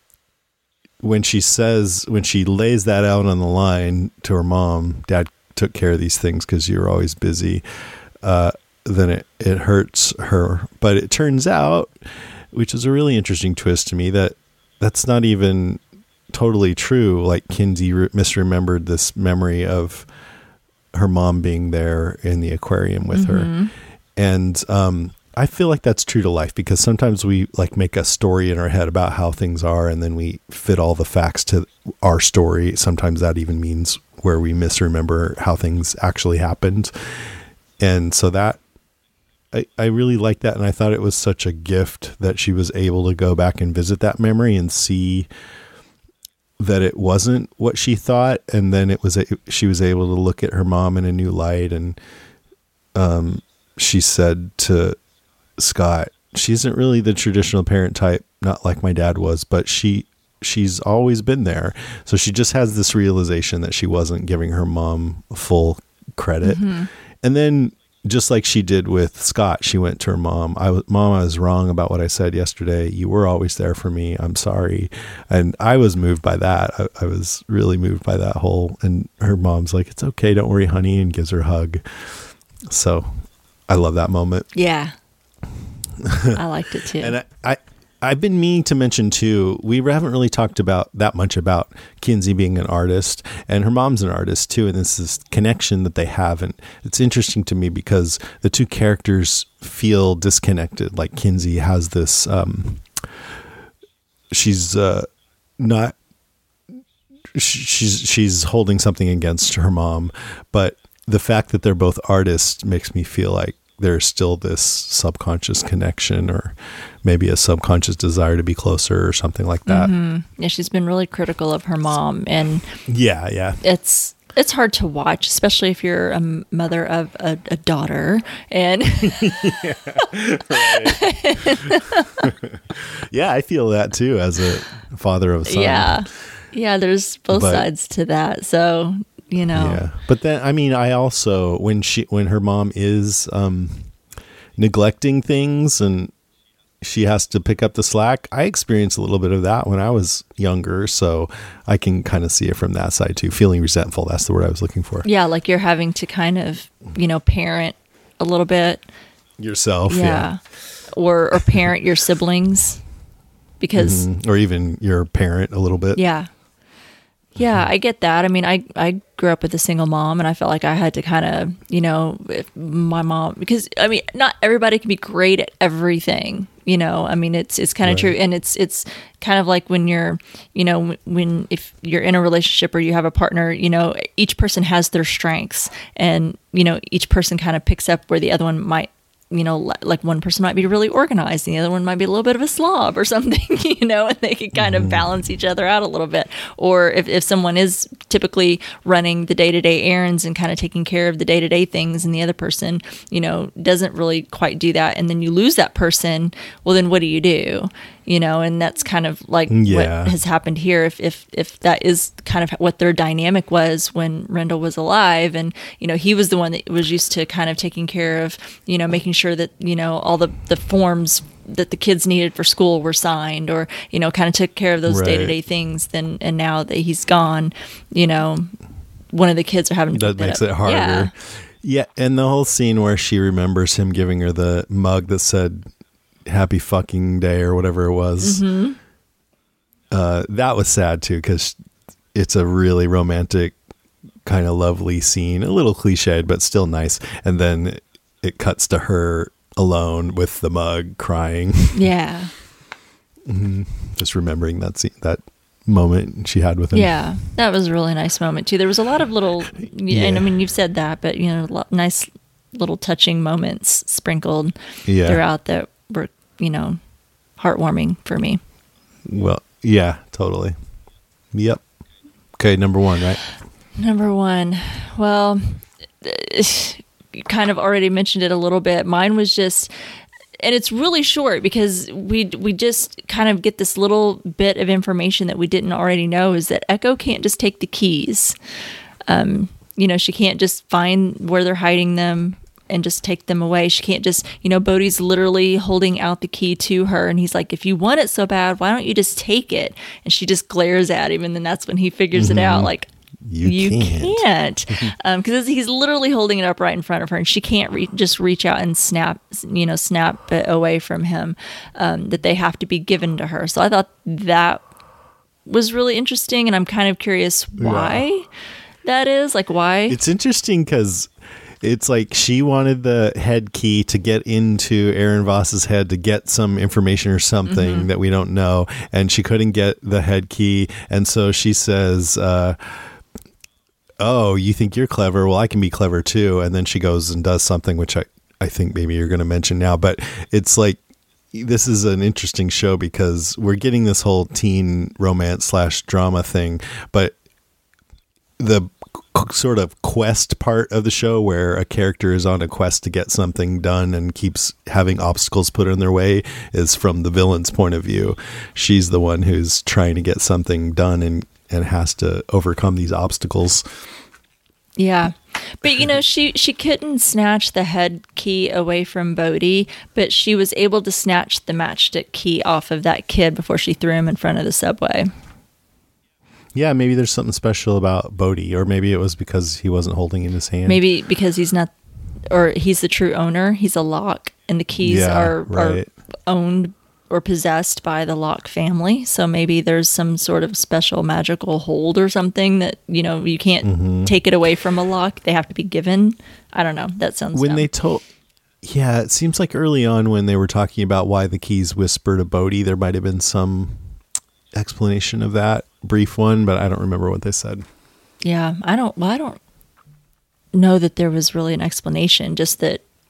when she says, when she lays that out on the line to her mom, Dad took care of these things because you were always busy, uh, then it, it hurts her. But it turns out, which is a really interesting twist to me, that that's not even totally true. Like Kinsey re- misremembered this memory of her mom being there in the aquarium with mm-hmm. her. And, um, I feel like that's true to life, because sometimes we like make a story in our head about how things are, and then we fit all the facts to our story. Sometimes that even means where we misremember how things actually happened. And so that, I, I really like that. And I thought it was such a gift that she was able to go back and visit that memory and see that it wasn't what she thought. And then it was, a, she was able to look at her mom in a new light. And um, she said to Scott, she isn't really the traditional parent type, not like my dad was, but she she's always been there. So she just has this realization that she wasn't giving her mom full credit. Mm-hmm. And then just like she did with Scott, she went to her mom. I was, Mom, I was wrong about what I said yesterday. You were always there for me. I'm sorry. And I was moved by that. I, I was really moved by that whole, and her mom's like, it's okay. Don't worry, honey. And gives her a hug. So I love that moment. Yeah. I liked it too. And I, I, I've been meaning to mention too, we haven't really talked about that much about Kinsey being an artist, and her mom's an artist too. And this is connection that they have. And it's interesting to me because the two characters feel disconnected. Like Kinsey has this, um, she's uh, not, she's, she's holding something against her mom, but the fact that they're both artists makes me feel like there's still this subconscious connection, or maybe a subconscious desire to be closer or something like that. Mm-hmm. Yeah, she's been really critical of her mom, and yeah, yeah, it's it's hard to watch, especially if you're a mother of a, a daughter. And yeah, yeah, I feel that too as a father of a son. Yeah, yeah. There's both But- sides to that, so you know. Yeah, but then I mean, I also when she when her mom is um, neglecting things and she has to pick up the slack, I experienced a little bit of that when I was younger, so I can kind of see it from that side too. Feeling resentful, that's the word I was looking for. Yeah, like you're having to kind of, you know, parent a little bit. Yourself, Yeah. yeah. Or or parent your siblings because Mhm. Or even your parent a little bit. yeah. Yeah, I get that. I mean, I, I grew up with a single mom, and I felt like I had to kind of, you know, if my mom, because I mean, not everybody can be great at everything, you know. I mean, it's it's kind of Right. true, and it's it's kind of like when you're, you know, when if you're in a relationship or you have a partner, you know, each person has their strengths, and you know, each person kind of picks up where the other one might. You know, li- like one person might be really organized, and the other one might be a little bit of a slob or something, you know, and they can kind of balance each other out a little bit. Or if, if someone is typically running the day-to-day errands and kind of taking care of the day-to-day things, and the other person, you know, doesn't really quite do that, and then you lose that person, well, then what do you do? You know, and that's kind of like Yeah. what has happened here. If, if, if that is kind of what their dynamic was when Rendell was alive, and, you know, he was the one that was used to kind of taking care of, you know, making sure that, you know, all the, the forms that the kids needed for school were signed, or, you know, kind of took care of those Right. day-to-day things. Then, and now that he's gone, you know, one of the kids are having to That pick makes up. it harder. Yeah. Yeah, and the whole scene where she remembers him giving her the mug that said "Happy fucking day" or whatever it was. Mm-hmm. Uh, that was sad too, because it's a really romantic, kind of lovely scene. A little cliched, but still nice. And then it cuts to her alone with the mug, crying, Yeah. just remembering that scene, that moment she had with him. Yeah, that was a really nice moment too. There was a lot of little, Yeah. and I mean, you've said that, but you know, lo- nice little touching moments sprinkled Yeah. throughout that were, you know, heartwarming for me. Well, yeah, totally. Yep. Okay, number one, right? Number one, well, you kind of already mentioned it a little bit. Mine was just, and it's really short because we we just kind of get this little bit of information that we didn't already know, is that Echo can't just take the keys. Um, you know, she can't just find where they're hiding them and just take them away. She can't just, you know, Bodhi's literally holding out the key to her, and he's like, if you want it so bad, why don't you just take it? And she just glares at him, and then that's when he figures it out, like, You you can't. can't, because he's literally holding it up right in front of her, and she can't re- just reach out and snap, you know, snap it away from him. Um, that they have to be given to her. So I thought that was really interesting, and I'm kind of curious why Yeah. that is. Like, why? It's interesting because it's like she wanted the head key to get into Aaron Voss's head to get some information or something Mm-hmm. that we don't know, and she couldn't get the head key, and so she says, uh, oh, you think you're clever? Well, I can be clever too. And then she goes and does something, which I, I think maybe you're going to mention now, but it's like, this is an interesting show because we're getting this whole teen romance slash drama thing, but the sort of quest part of the show where a character is on a quest to get something done and keeps having obstacles put in their way is from the villain's point of view. She's the one who's trying to get something done and, and has to overcome these obstacles. Yeah. But, you know, she, she couldn't snatch the head key away from Bodhi, but she was able to snatch the matchstick key off of that kid before she threw him in front of the subway. Yeah, maybe there's something special about Bodhi, or maybe it was because he wasn't holding in his hand. Maybe because he's not, or he's the true owner. He's a Locke, and the keys Yeah, are, right. are owned or possessed by the Locke family. So maybe there's some sort of special magical hold or something that, you know, you can't Mm-hmm. take it away from a Locke. They have to be given. I don't know. That sounds when dumb. they told yeah it seems like early on when they were talking about why the keys whisper to Bodhi, there might have been some explanation of that, brief one, but I don't remember what they said. Yeah, I don't. Well, I don't know that there was really an explanation. Just that,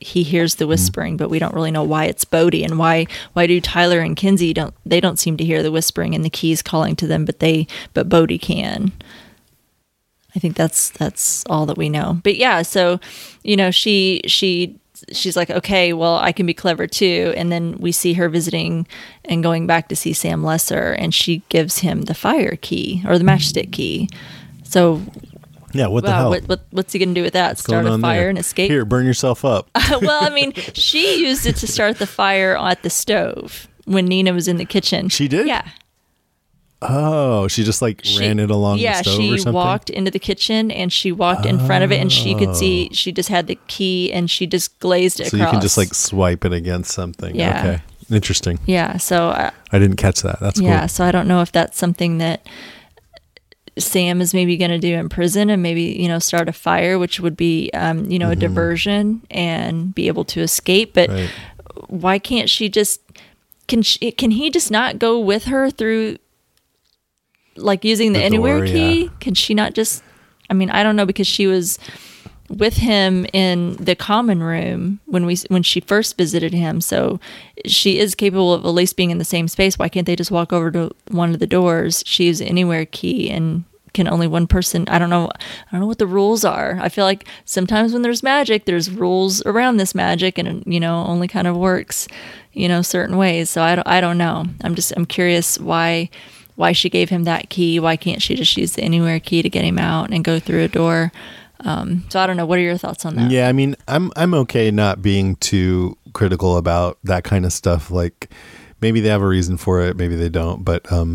he hears the whispering, mm. but we don't really know why it's Bodhi, and why why do Tyler and Kinsey don't they don't seem to hear the whispering and the keys calling to them, but they but Bodhi can. I think that's that's all that we know. But yeah, so you know, she she she's like, okay, well, I can be clever too. And then we see her visiting and going back to see Sam Lesser, and she gives him the fire key or the matchstick key. So yeah, what the wow, hell? What, what, what's he going to do with that? What's start a fire there? and escape? Here, burn yourself up. Well, I mean, she used it to start the fire at the stove when Nina was in the kitchen. She did? Yeah. Oh, she just like She, ran it along yeah, the stove or she something? walked into the kitchen and she walked in front of it, and she could see, she just had the key and she just glazed it so across. you can just like swipe it against something. Yeah. Okay. Interesting. Yeah. So uh, I didn't catch that. That's yeah. cool. So I don't know if that's something that Sam is maybe going to do in prison, and maybe, you know, start a fire, which would be, um, you know, mm-hmm. a diversion and be able to escape. But right. why can't she just, can she, can he just not go with her through, like using the, the anywhere door, key? Yeah. Can she not just, I mean, I don't know, because she was with him in the common room when we when she first visited him, so she is capable of at least being in the same space. Why can't they just walk over to one of the doors? She uses anywhere key, and can only one person, I don't know I don't know what the rules are. I feel like sometimes when there's magic, there's rules around this magic, and you know, only kind of works, you know, certain ways. So I don't I don't know. I'm just I'm curious why why she gave him that key. Why can't she just use the anywhere key to get him out and go through a door? Um, so I don't know. What are your thoughts on that? Yeah, I mean, I'm I'm okay not being too critical about that kind of stuff. Like, maybe they have a reason for it, maybe they don't. But um,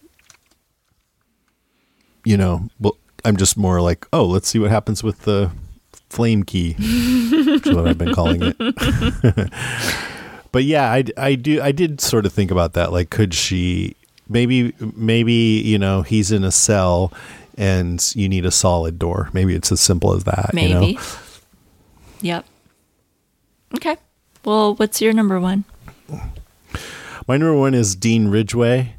you know, well, I'm just more like, oh, let's see what happens with the flame key, which is what I've been calling it. But yeah, I, I do I did sort of think about that. Like, could she maybe maybe you know, he's in a cell and you need a solid door. Maybe it's as simple as that. Maybe. You know? Yep. Okay. Well, what's your number one? My number one is Dean Ridgway,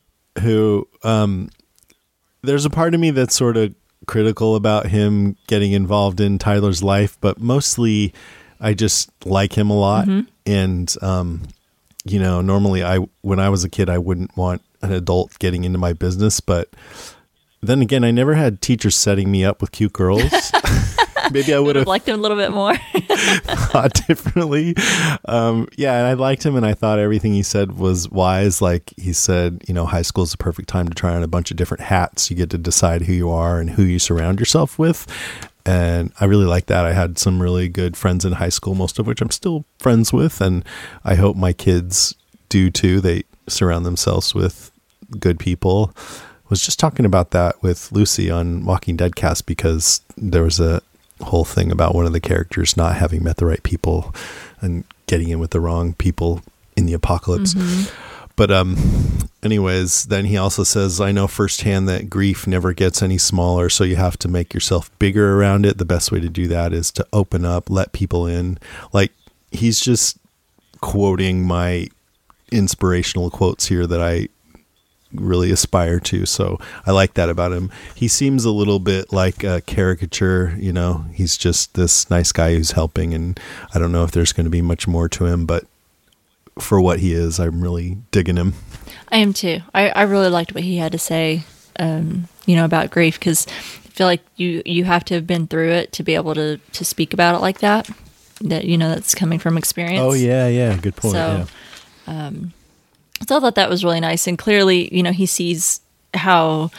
who um, there's a part of me that's sort of critical about him getting involved in Tyler's life, but mostly I just like him a lot. Mm-hmm. And, um, you know, normally I, when I was a kid, I wouldn't want an adult getting into my business, but then again, I never had teachers setting me up with cute girls. Maybe I would have liked him a little bit more. thought differently. Um, yeah, and I liked him, and I thought everything he said was wise. Like he said, you know, high school is the perfect time to try on a bunch of different hats. You get to decide who you are and who you surround yourself with. And I really like that. I had some really good friends in high school, most of which I'm still friends with. And I hope my kids do too. They surround themselves with good people. Was just talking about that with Lucy on Walking Dead cast, because there was a whole thing about one of the characters not having met the right people and getting in with the wrong people in the apocalypse. Mm-hmm. But um, anyways, then he also says, I know firsthand that grief never gets any smaller, so you have to make yourself bigger around it. The best way to do that is to open up, let people in. Like, he's just quoting my inspirational quotes here that I really aspire to. So I like that about him. He seems a little bit like a caricature, you know, he's just this nice guy who's helping, and I don't know if there's going to be much more to him, but for what he is, I'm really digging him. I am too. I, I really liked what he had to say, um, you know, about grief, because I feel like you, you have to have been through it to be able to, to speak about it like that, that, you know, that's coming from experience. Oh yeah. Yeah. Good point. So, yeah. um, So I thought that was really nice. And clearly, you know, he sees how,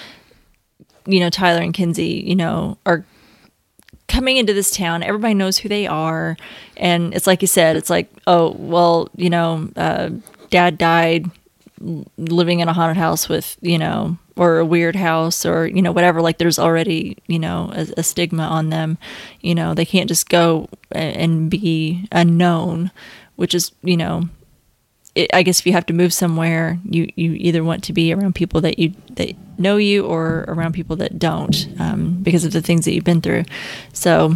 you know, Tyler and Kinsey, you know, are coming into this town. Everybody knows who they are. And it's like you said, it's like, oh, well, you know, uh, dad died living in a haunted house with, you know, or a weird house, or, you know, whatever. Like, there's already, you know, a, a stigma on them. You know, they can't just go and be unknown, which is, you know, It, I guess if you have to move somewhere, you, you either want to be around people that you that know you, or around people that don't, um, because of the things that you've been through. So,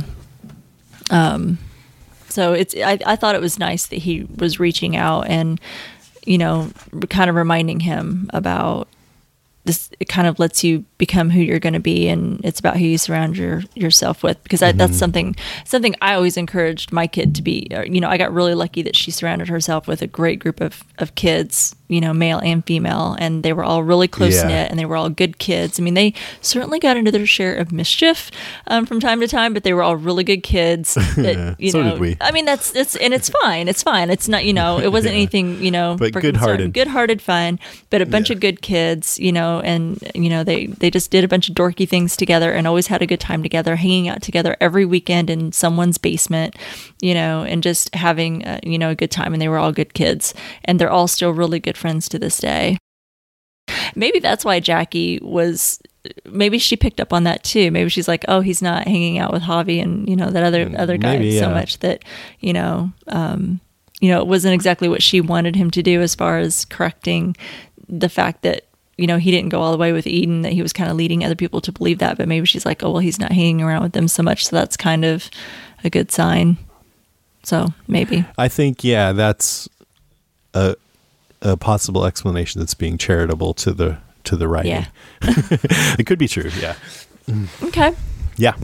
um, so it's I, I thought it was nice that he was reaching out and, you know, kind of reminding him about, this, it kind of lets you become who you're going to be, and it's about who you surround your, yourself with. Because I, mm-hmm. that's something something I always encouraged my kid to be. You know, I got really lucky that she surrounded herself with a great group of, of kids, you know, male and female, and they were all really close knit, yeah. and they were all good kids. I mean, they certainly got into their share of mischief um, from time to time, but they were all really good kids. That, you so know, did we. I mean, that's it's and it's fine. It's fine. It's not, you know, it wasn't yeah. anything, you know, but good-hearted, good-hearted fun, but a bunch yeah. of good kids, you know. And you know they they just did a bunch of dorky things together and always had a good time together, hanging out together every weekend in someone's basement, you know, and just having uh, you know a good time. And they were all good kids, and they're all still really good friends to this day. Maybe that's why Jackie was. Maybe she picked up on that too. Maybe she's like, oh, he's not hanging out with Javi and you know that other other guy Maybe, so yeah. much that you know um, you know it wasn't exactly what she wanted him to do as far as correcting the fact that. You know, he didn't go all the way with Eden, that he was kind of leading other people to believe that, but maybe she's like, oh, well, he's not hanging around with them so much, so that's kind of a good sign. So maybe. I think, yeah, that's a a possible explanation that's being charitable to the to the writing. Yeah. It could be true, yeah. Okay. Yeah.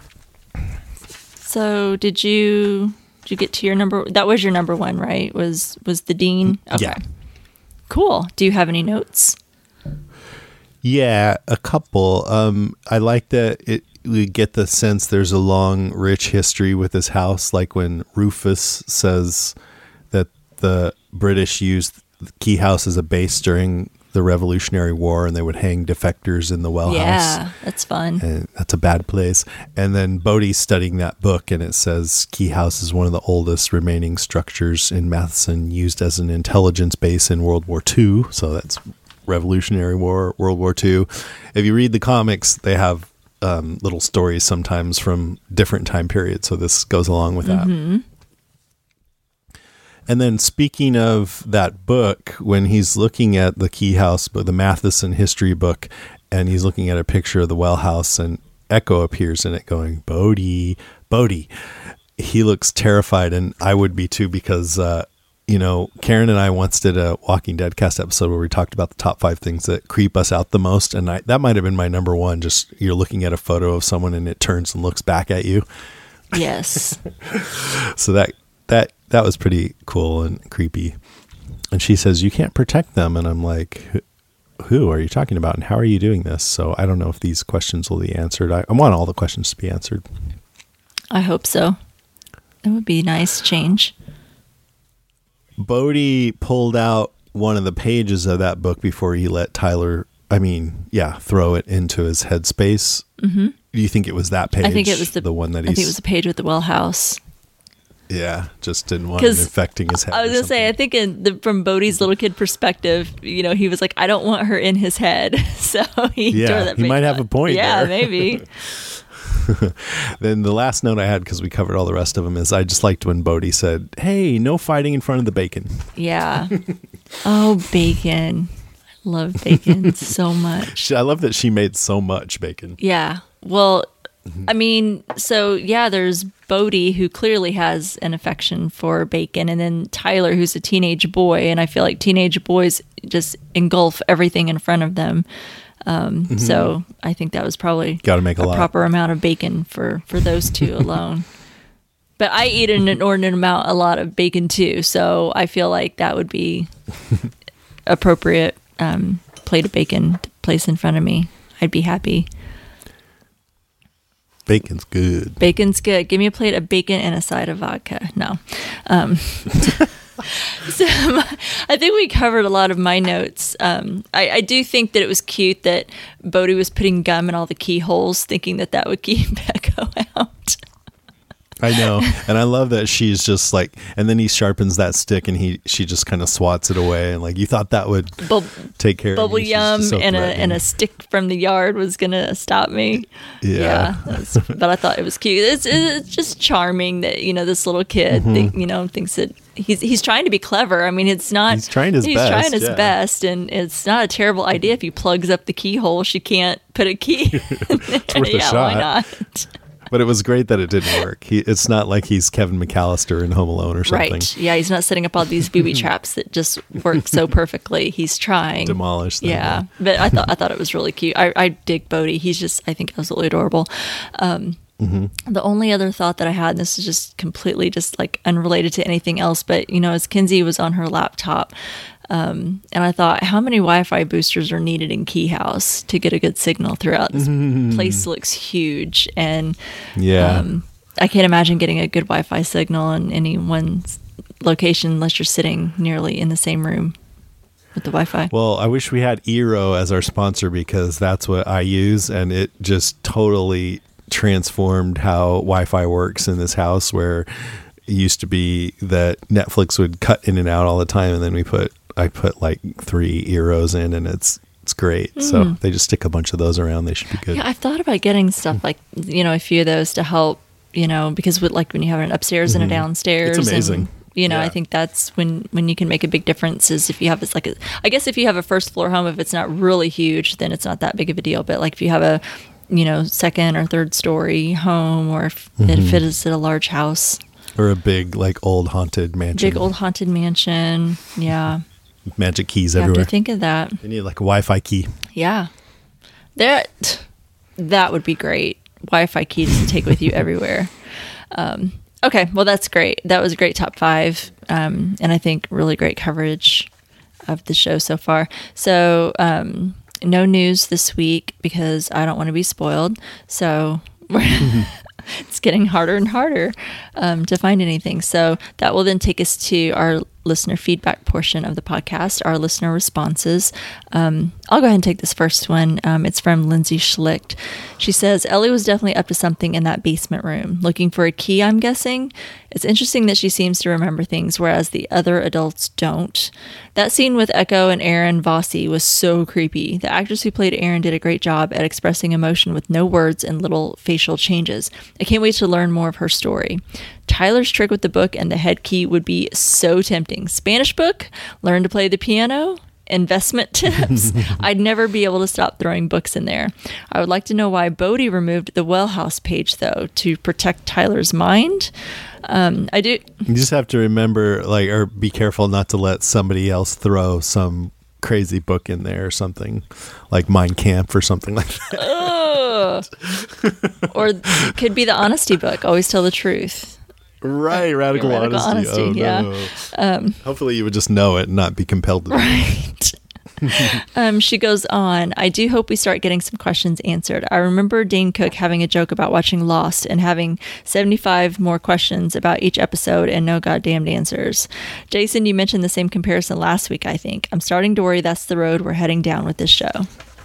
So did you did you get to your number? That was your number one, right? Was was the Dean? Okay. Yeah. Cool. Do you have any notes? Yeah, a couple. Um, I like that it. We get the sense there's a long, rich history with this house. Like when Rufus says that the British used Key House as a base during the Revolutionary War, and they would hang defectors in the well yeah, house. Yeah, that's fun. And that's a bad place. And then Bodhi's studying that book, and it says Key House is one of the oldest remaining structures in Matheson, used as an intelligence base in World War Two. So that's Revolutionary War, World War Two. If you read the comics, they have um, little stories sometimes from different time periods. So this goes along with that. Mm-hmm. And then speaking of that book, when he's looking at the Key House, but the Matheson history book, and he's looking at a picture of the well house, and Echo appears in it going, Bodhi, Bodhi. He looks terrified, and I would be too, because uh, you know, Karen and I once did a Walking Dead cast episode where we talked about the top five things that creep us out the most. And I, that might have been my number one. Just you're looking at a photo of someone and it turns and looks back at you. Yes. So that, that, that was pretty cool and creepy. And she says, you can't protect them. And I'm like, who are you talking about? And how are you doing this? So I don't know if these questions will be answered. I, I want all the questions to be answered. I hope so. That would be a nice change. Bodhi pulled out one of the pages of that book before he let Tyler, I mean, yeah, throw it into his headspace. Mm-hmm. Do you think it was that page? I think it was the, the one that he's... I think it was the page with the well house. Yeah, just didn't want him infecting his head. I was going to say, I think in the, from Bodhi's little kid perspective, you know, he was like, I don't want her in his head. So he yeah, tore that he might out. have a point Yeah, there. maybe. Then the last note I had, because we covered all the rest of them, is I just liked when Bodhi said, hey, no fighting in front of the bacon. Yeah. Oh, bacon. I love bacon so much. I love that she made so much bacon. Yeah. Well, I mean, so yeah, there's Bodhi, who clearly has an affection for bacon, and then Tyler, who's a teenage boy, and I feel like teenage boys just engulf everything in front of them. Um, mm-hmm. So I think that was probably Gotta make a, a lot. proper amount of bacon for, for those two alone. But I eat an inordinate amount, a lot of bacon too. So I feel like that would be appropriate um, plate of bacon to place in front of me. I'd be happy. Bacon's good. Bacon's good. Give me a plate of bacon and a side of vodka. No. Um, so I think we covered a lot of my notes. Um, I, I do think that it was cute that Bodhi was putting gum in all the keyholes, thinking that that would keep Echo out. I know. And I love that she's just like, and then he sharpens that stick and he she just kind of swats it away. And like, you thought that would Bub- take care bubble of you. yum so and a and a stick from the yard was going to stop me. Yeah. yeah but I thought it was cute. It's, it's just charming that, you know, this little kid, mm-hmm. think, you know, thinks that he's he's trying to be clever. I mean, it's not. He's trying his he's best. He's trying his yeah. best. And it's not a terrible idea if he plugs up the keyhole. She can't put a key. It's worth yeah, a shot. why not? But it was great that it didn't work. He, it's not like he's Kevin McAllister in Home Alone or something. Right. Yeah, he's not setting up all these booby traps that just work so perfectly. He's trying. Demolish them. Yeah. But I thought I thought it was really cute. I, I dig Bodhi. He's just, I think, absolutely adorable. Um, mm-hmm. The only other thought that I had, and this is just completely just like unrelated to anything else, but, you know, as Kinsey was on her laptop, Um, and I thought, how many Wi-Fi boosters are needed in Key House to get a good signal throughout? This mm. place looks huge, and yeah, um, I can't imagine getting a good Wi-Fi signal in any one location unless you're sitting nearly in the same room with the Wi-Fi. Well, I wish we had Eero as our sponsor, because that's what I use, and it just totally transformed how Wi-Fi works in this house, where it used to be that Netflix would cut in and out all the time, and then we put I put like three Eeros in, and it's it's great. Mm. So they just stick a bunch of those around. They should be good. Yeah, I've thought about getting stuff like, you know, a few of those to help, you know, because with like when you have an upstairs mm-hmm. and a downstairs, it's amazing. And, you know, yeah. I think that's when when you can make a big difference. Is if you have it's like a, I guess if you have a first floor home, if it's not really huge, then it's not that big of a deal. But like if you have a, you know, second or third story home, or if, mm-hmm. if it is at a large house. Or a big, like, old haunted mansion. Big old haunted mansion, yeah. Magic keys you everywhere. Have to think of that. You need, like, a Wi-Fi key. Yeah. That, that would be great. Wi-Fi keys to take with you everywhere. Um, okay, well, that's great. That was a great top five, um, and I think really great coverage of the show so far. So, um, no news this week because I don't want to be spoiled. So, we're... It's getting harder and harder um, to find anything. So that will then take us to our listener feedback portion of the podcast, our listener responses. Um, I'll go ahead and take this first one. Um, it's from Lindsay Schlicht. She says, Ellie was definitely up to something in that basement room. Looking for a key, I'm guessing. It's interesting that she seems to remember things, whereas the other adults don't. That scene with Echo and Aaron Vossi was so creepy. The actress who played Aaron did a great job at expressing emotion with no words and little facial changes. I can't wait to learn more of her story. Tyler's trick with the book and the head key would be so tempting. Spanish book, learn to play the piano, investment tips. I'd never be able to stop throwing books in there. I would like to know why Bodhi removed the well house page, though, to protect Tyler's mind. Um, I do. You just have to remember, like, or be careful not to let somebody else throw some crazy book in there or something, like Mein Kampf or something like that. Or it could be the honesty book. Always tell the truth. Right, radical, radical honesty. honesty Oh, yeah. no. Um, Hopefully you would just know it and not be compelled to. Right. um, she goes on, I do hope we start getting some questions answered. I remember Dane Cook having a joke about watching Lost and having seventy-five more questions about each episode and no goddamned answers. Jason, you mentioned the same comparison last week, I think. I'm starting to worry that's the road we're heading down with this show.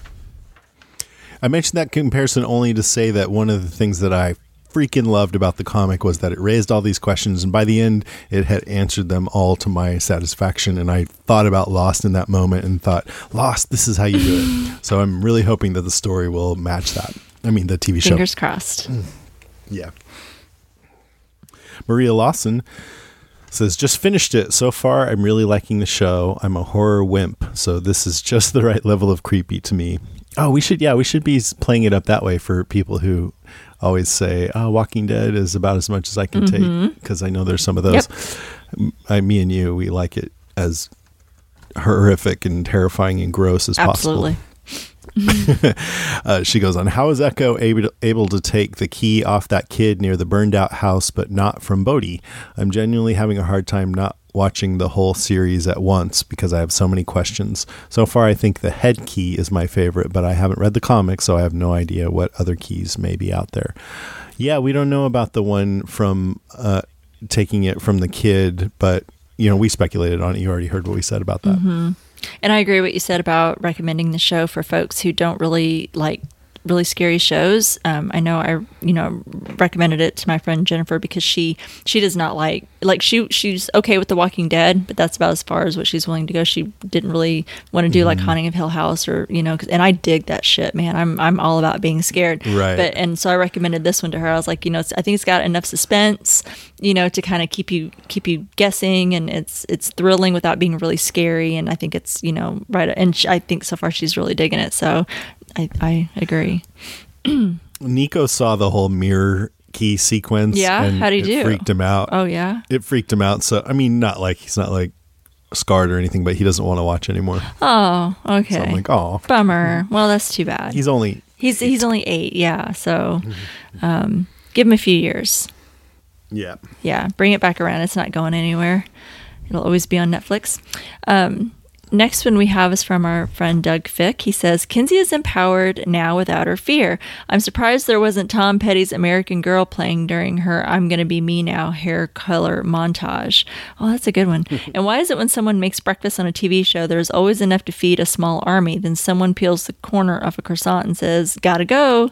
I mentioned that comparison only to say that one of the things that I freaking loved about the comic was that it raised all these questions, and by the end it had answered them all to my satisfaction. And I thought about Lost in that moment and thought, Lost, this is how you do it. So I'm really hoping that the story will match that. I mean, the T V show. Fingers crossed. Yeah. Maria Lawson says, just finished it. So far, I'm really liking the show. I'm a horror wimp, so this is just the right level of creepy to me. Oh, we should, yeah, we should be playing it up that way for people who always say, oh, Walking Dead is about as much as I can mm-hmm. take, because I know there's some of those. Yep. I, me and you, we like it as horrific and terrifying and gross as Absolutely. possible. uh, she goes on, how is Echo able, able to take the key off that kid near the burned out house, but not from Bodhi? I'm genuinely having a hard time not watching the whole series at once because I have so many questions. So far, I think the head key is my favorite, but I haven't read the comics, so I have no idea what other keys may be out there. Yeah, we don't know about the one from uh, taking it from the kid, but you know, we speculated on it. You already heard what we said about that. Mm-hmm. And I agree with what you said about recommending the show for folks who don't really like really scary shows. Um, I know I, you know, recommended it to my friend Jennifer because she, she does not like, like she, she's okay with The Walking Dead, but that's about as far as what she's willing to go. She didn't really want to do mm-hmm. like Haunting of Hill House or, you know, cause, and I dig that shit, man. I'm, I'm all about being scared. Right. But, and so I recommended this one to her. I was like, you know, it's, I think it's got enough suspense, you know, to kind of keep you, keep you guessing, and it's, it's thrilling without being really scary. And I think it's, you know, right. And she, I think so far she's really digging it. So I, I agree. Nico saw the whole mirror key sequence. Yeah? And How'd he it do? freaked him out. Oh, yeah? It freaked him out. So, I mean, not like, he's not like scarred or anything, but he doesn't want to watch anymore. Oh, okay. So I'm like, oh. Bummer. Well, that's too bad. He's only... He's eight. He's only eight, yeah. So um, give him a few years. Yeah. Yeah, bring it back around. It's not going anywhere. It'll always be on Netflix. Um, next one we have is from our friend Doug Fick. He says, Kinsey is empowered now without her fear. I'm surprised there wasn't Tom Petty's American Girl playing during her I'm Gonna Be Me Now hair color montage. Oh, that's a good one. And why is it when someone makes breakfast on a T V show, there's always enough to feed a small army, then someone peels the corner of a croissant and says, gotta go.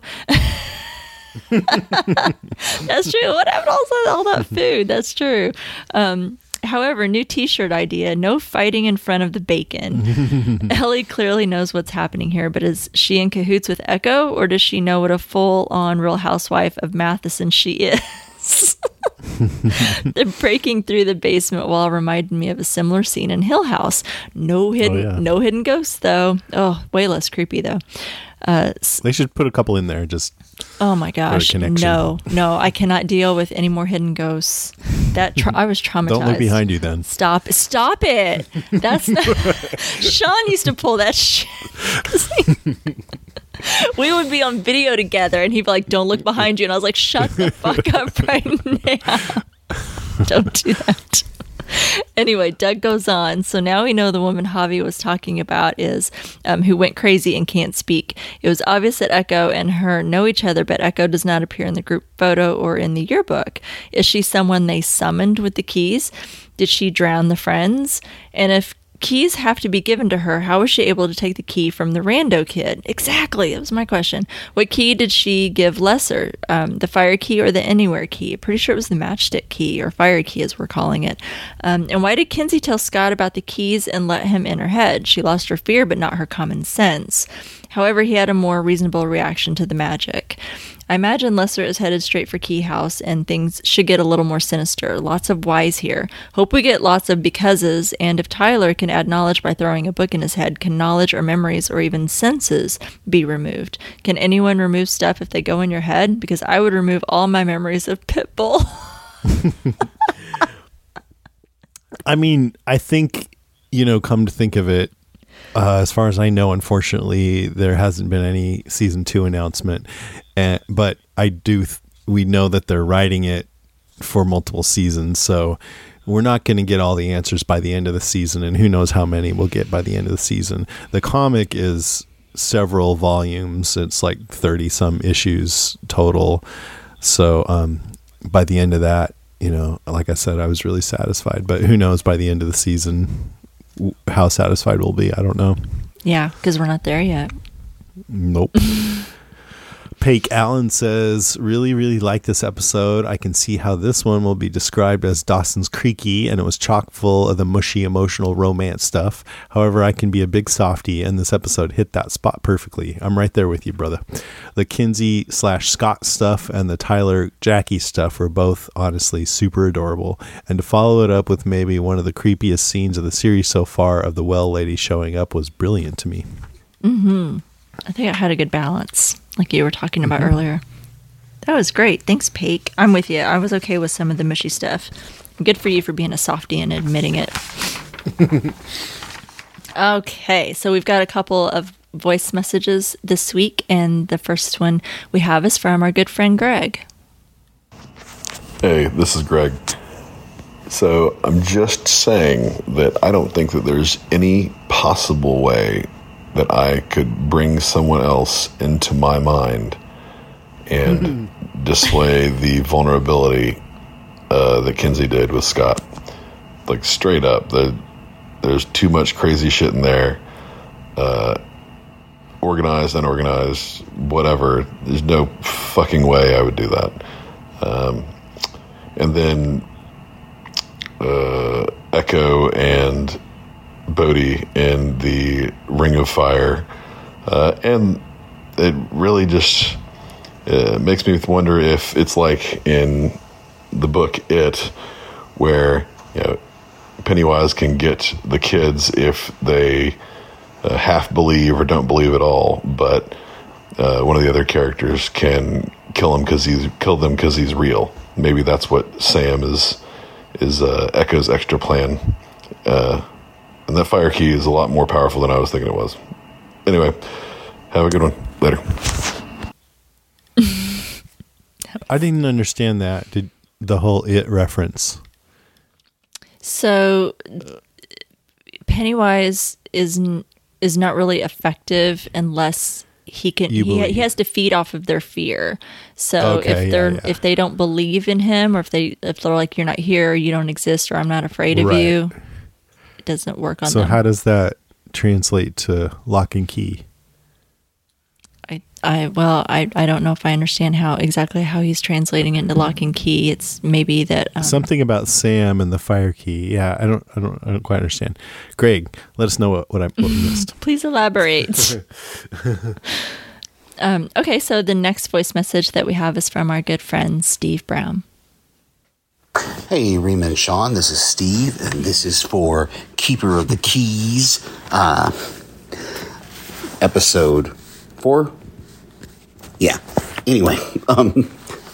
That's true. What happened to all, all that food? That's true. Um, however, new t-shirt idea, no fighting in front of the bacon. Ellie clearly knows what's happening here, but is she in cahoots with Echo, or does she know what a full-on Real Housewife of Matheson she is? The breaking through the basement wall reminded me of a similar scene in Hill House. No hidden, oh, yeah. no hidden ghosts, though. Oh, way less creepy, though. Uh, they should put a couple in there. Just oh my gosh, no, no, I cannot deal with any more hidden ghosts. That tra- I was traumatized. Don't look behind you, then. Stop, stop it. That's not. Sean used to pull that shit. We would be on video together, and he'd be like, "Don't look behind you," and I was like, "Shut the fuck up right now! Don't do that." Anyway, Doug goes on. So now we know the woman Javi was talking about is um, who went crazy and can't speak. It was obvious that Echo and her know each other, but Echo does not appear in the group photo or in the yearbook. Is she someone they summoned with the keys? Did she drown the friends? And if keys have to be given to her, how was she able to take the key from the rando kid? Exactly, that was my question. What key did she give Lesser? Um, the fire key or the anywhere key? Pretty sure it was the matchstick key, or fire key as we're calling it. Um, and why did Kinsey tell Scott about the keys and let him in her head? She lost her fear, but not her common sense. However, he had a more reasonable reaction to the magic. I imagine Lesser is headed straight for Key House, and things should get a little more sinister. Lots of whys here. Hope we get lots of becauses, and if Tyler can add knowledge by throwing a book in his head, can knowledge or memories or even senses be removed? Can anyone remove stuff if they go in your head? Because I would remove all my memories of Pitbull. I mean, I think, you know, come to think of it, Uh, as far as I know, unfortunately, there hasn't been any season two announcement. And, but I do, th- we know that they're writing it for multiple seasons. So we're not going to get all the answers by the end of the season. And who knows how many we'll get by the end of the season. The comic is several volumes. It's like thirty some issues total. So um, by the end of that, you know, like I said, I was really satisfied. But who knows by the end of the season how satisfied we'll be. I don't know. Yeah, because we're not there yet. Nope. Paik Allen says, really, really like this episode. I can see how this one will be described as Dawson's Creeky, and it was chock full of the mushy, emotional romance stuff. However, I can be a big softie, and this episode hit that spot perfectly. I'm right there with you, brother. The Kinsey slash Scott stuff and the Tyler Jackie stuff were both honestly super adorable. And to follow it up with maybe one of the creepiest scenes of the series so far of the well lady showing up was brilliant to me. Mm-hmm. I think it had a good balance, like you were talking about mm-hmm. earlier. That was great. Thanks, Paik. I'm with you. I was okay with some of the mushy stuff. Good for you for being a softie and admitting it. Okay, so we've got a couple of voice messages this week, and the first one we have is from our good friend Greg. Hey, this is Greg. So I'm just saying that I don't think that there's any possible way that I could bring someone else into my mind and mm-hmm. display the vulnerability uh, that Kinsey did with Scott. Like, straight up, the, there's too much crazy shit in there. Uh, organized, unorganized, whatever. There's no fucking way I would do that. Um, and then uh, Echo and Bodhi in the Ring of Fire, uh, and it really just uh, makes me wonder if it's like in the book It, where, you know, Pennywise can get the kids if they uh, half believe or don't believe at all, but uh, one of the other characters can kill him because he's kill them because he's real. Maybe that's what Sam is is uh, Echo's extra plan. Uh, and that fire key is a lot more powerful than I was thinking it was. Anyway, have a good one. Later. I didn't understand that. Did the whole It reference? So Pennywise is is not really effective unless he can. You He, believe. he has to feed off of their fear. So Okay, if yeah, they're yeah. if they don't believe in him, or if they if they're like, you're not here, you don't exist, or I'm not afraid of Right. you, it doesn't work on So them. how does that translate to Lock and Key? I, I well, I, I don't know if I understand how exactly how he's translating into Lock and Key. It's maybe that um, Something about Sam and the fire key. Yeah, I don't, I don't, I don't quite understand. Greg, let us know what, what I what we missed. Please elaborate. um, okay, so the next voice message that we have is from our good friend Steve Brown. Hey, Rima and Sean, this is Steve, and this is for Keeper of the Keys, uh, episode four. Yeah. Anyway, um,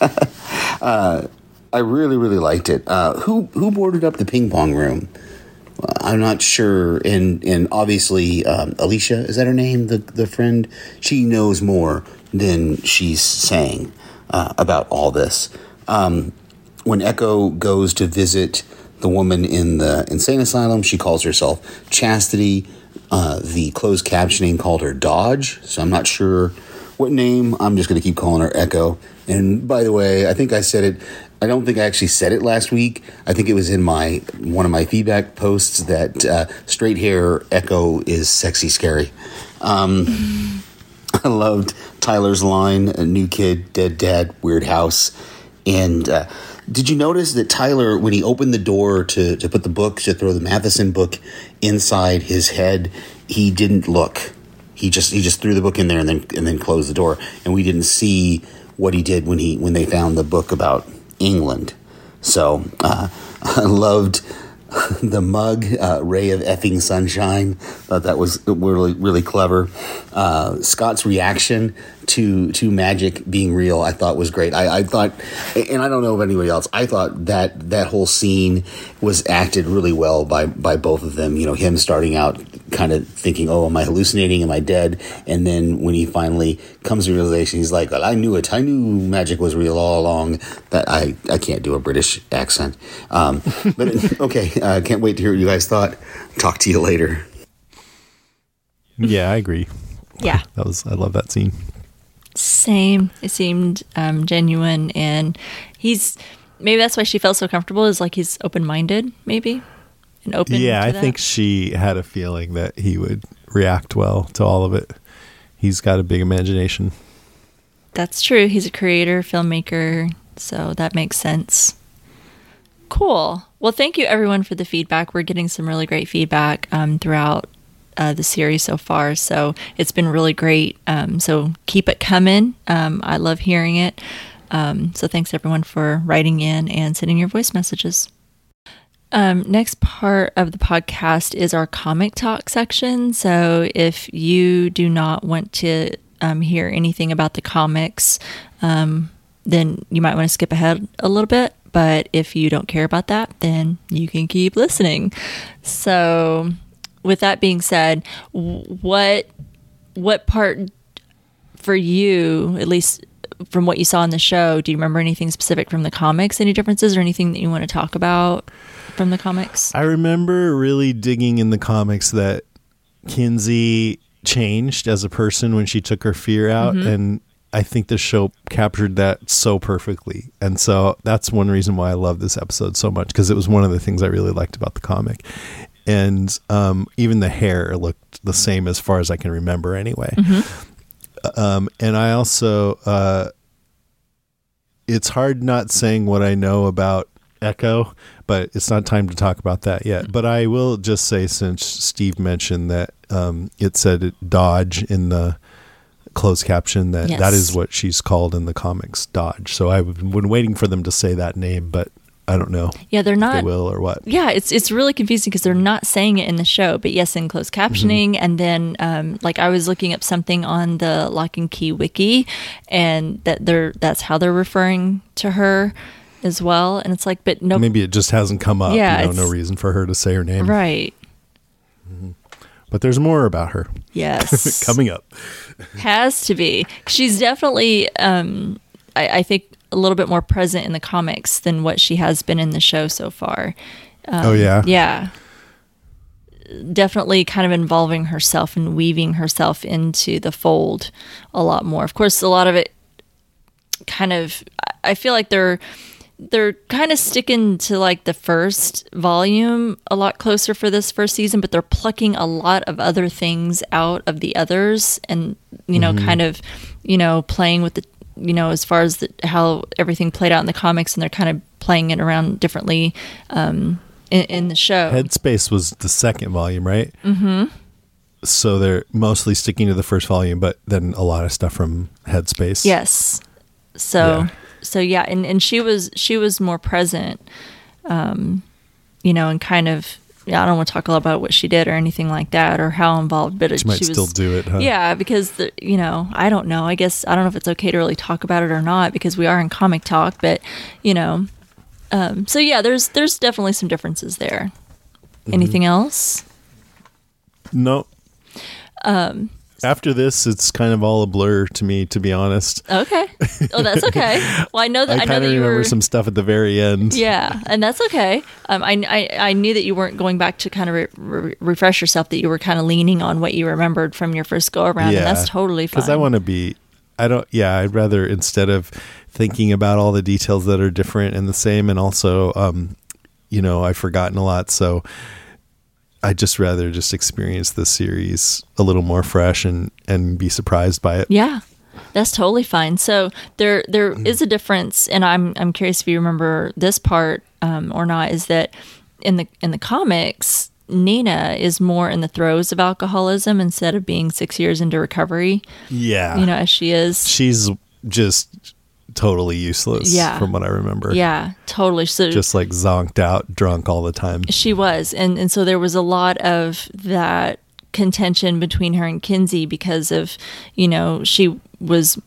uh, I really, really liked it. Uh, who who boarded up the ping pong room? Uh, I'm not sure. And and obviously, um, Alicia, is that her name? The the friend. She knows more than she's saying uh, about all this. Um, when Echo goes to visit the woman in the insane asylum, she calls herself Chastity. Uh, the closed captioning called her Dodge, so I'm not sure what name. I'm just going to keep calling her Echo. And by the way, I think I said it. I don't think I actually said it last week. I think it was in my one of my feedback posts that uh, straight hair Echo is sexy scary. Um, I loved Tyler's line, a new kid, dead dad, weird house. And uh, did you notice that Tyler, when he opened the door to, to put the book, to throw the Matheson book inside his head, he didn't look. He just he just threw the book in there and then and then closed the door. And we didn't see what he did when he when they found the book about England. So uh, I loved the mug, uh, ray of effing sunshine. Thought that was really really clever. Uh, Scott's reaction to to magic being real, I thought was great. I, I thought, and I don't know of anybody else, I thought that that whole scene was acted really well by by both of them. You know, him starting out kind of thinking, "Oh, am I hallucinating? Am I dead?" And then when he finally comes to realization, he's like, well, "I knew it. I knew magic was real all along." That I I can't do a British accent, um, but okay. I uh, can't wait to hear what you guys thought. Talk to you later. Yeah, I agree. Yeah. That was, I love that scene. Same. It seemed um, genuine, and he's maybe that's why she felt so comfortable. Is like he's open minded, maybe, and open. Yeah, to I that. think she had a feeling that he would react well to all of it. He's got a big imagination. That's true. He's a creator, filmmaker, so that makes sense. Cool. Well, thank you everyone for the feedback. We're getting some really great feedback um, throughout uh, the series so far, so it's been really great. Um, so keep it coming. Um, I love hearing it. Um, so thanks everyone for writing in and sending your voice messages. Um, next part of the podcast is our comic talk section. So if you do not want to um, hear anything about the comics, um, then you might want to skip ahead a little bit. But if you don't care about that, then you can keep listening. So with that being said, what what part for you, at least from what you saw in the show, do you remember anything specific from the comics, any differences or anything that you want to talk about from the comics? I remember really digging in the comics that Kinsey changed as a person when she took her fear out, mm-hmm. and I think the show captured that so perfectly. And so that's one reason why I love this episode so much, because it was one of the things I really liked about the comic. And um, even the hair looked the same as far as I can remember anyway. Mm-hmm. Um, and I also, uh, it's hard not saying what I know about Echo, but it's not time to talk about that yet. Mm-hmm. But I will just say, since Steve mentioned that um, it said Dodge in the closed caption, that yes. that is what she's called in the comics, Dodge. So I've been waiting for them to say that name, but I don't know. Yeah, they're if not. They will or what? Yeah, it's it's really confusing because they're not saying it in the show, but yes, in closed captioning. Mm-hmm. And then, um, like I was looking up something on the Lock and Key wiki, and that they're that's how they're referring to her as well. And it's like, but no, maybe it just hasn't come up. Yeah, you know, no reason for her to say her name, right? Mm-hmm. But there's more about her. Yes, coming up. Has to be. She's definitely, um, I, I think, a little bit more present in the comics than what she has been in the show so far. Um, oh yeah, yeah. Definitely kind of involving herself and weaving herself into the fold a lot more. Of course, a lot of it kind of, I feel like they're they're kind of sticking to like the first volume a lot closer for this first season, but they're plucking a lot of other things out of the others and, you know, mm-hmm. kind of, you know, playing with the, you know, as far as the, how everything played out in the comics, and they're kind of playing it around differently um, in, in the show. Headspace was the second volume, right? Mm-hmm. So they're mostly sticking to the first volume, but then a lot of stuff from Headspace. Yes. So, yeah. so yeah, and, and she was she was more present, um, you know, and kind of. Yeah, I don't want to talk a lot about what she did or anything like that or how involved, but she it, might she was, still do it. Huh? Yeah, because the, you know, I don't know. I guess I don't know if it's okay to really talk about it or not because we are in comic talk, but you know, um, so yeah, there's there's definitely some differences there. Mm-hmm. Anything else? No. Um, After this, it's kind of all a blur to me, to be honest. Okay. Oh, that's okay. Well, I know that I, I know kind that of you remember were some stuff at the very end. Yeah, and that's okay. Um, I, I I knew that you weren't going back to kind of re- re- refresh yourself. That you were kind of leaning on what you remembered from your first go around, yeah, and that's totally fine. Because I want to be. I don't. Yeah, I'd rather instead of thinking about all the details that are different and the same, and also, um, you know, I've forgotten a lot, so. I'd just rather just experience the series a little more fresh and, and be surprised by it. Yeah, that's totally fine. So there there is a difference, and I'm I'm curious if you remember this part um, or not. Is that in the in the comics, Nina is more in the throes of alcoholism instead of being six years into recovery. Yeah, you know, as she is. She's just totally useless. Yeah. From what I remember. Yeah, totally. So just like zonked out, drunk all the time. She was, and and so there was a lot of that contention between her and Kinsey because of, you know, she was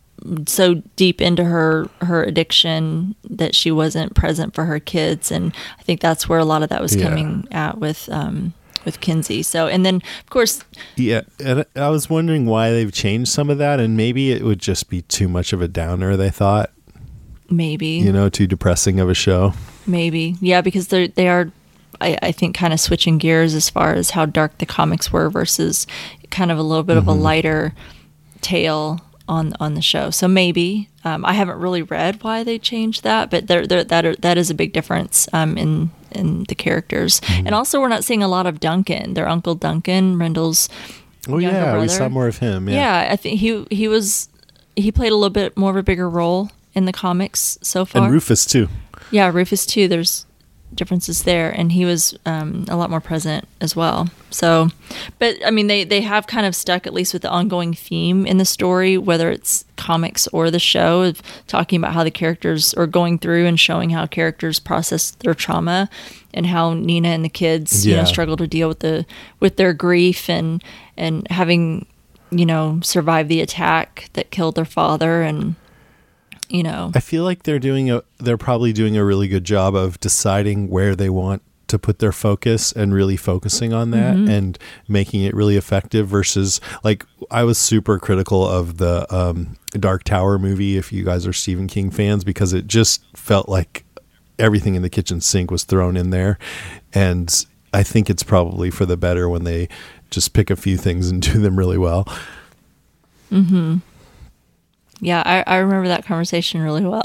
so deep into her her addiction that she wasn't present for her kids, and I think that's where a lot of that was yeah. coming at with um with Kinsey. So, and then of course, yeah, and I was wondering why they've changed some of that, and maybe it would just be too much of a downer. They thought, maybe, you know, too depressing of a show. Maybe, yeah, because they they are, I, I think, kind of switching gears as far as how dark the comics were versus kind of a little bit mm-hmm. of a lighter tale on on the show. So maybe um, I haven't really read why they changed that, but there that are, that is a big difference um, in in the characters. Mm-hmm. And also, we're not seeing a lot of Duncan, their uncle Duncan, Rendell's oh younger yeah, brother. we saw more of him. Yeah. yeah, I think he he was he played a little bit more of a bigger role in the comics so far. And Rufus too. Yeah, Rufus too. There's differences there, and he was um, a lot more present as well. So, but I mean, they they have kind of stuck at least with the ongoing theme in the story, whether it's comics or the show, of talking about how the characters are going through and showing how characters process their trauma, and how Nina and the kids, yeah. you know, struggle to deal with the with their grief and and having, you know, survived the attack that killed their father. And you know, I feel like they're doing a they're probably doing a really good job of deciding where they want to put their focus and really focusing on that mm-hmm. and making it really effective versus, like, I was super critical of the um, Dark Tower movie, if you guys are Stephen King fans, because it just felt like everything in the kitchen sink was thrown in there. And I think it's probably for the better when they just pick a few things and do them really well. Mm-hmm. Yeah, I, I remember that conversation really well.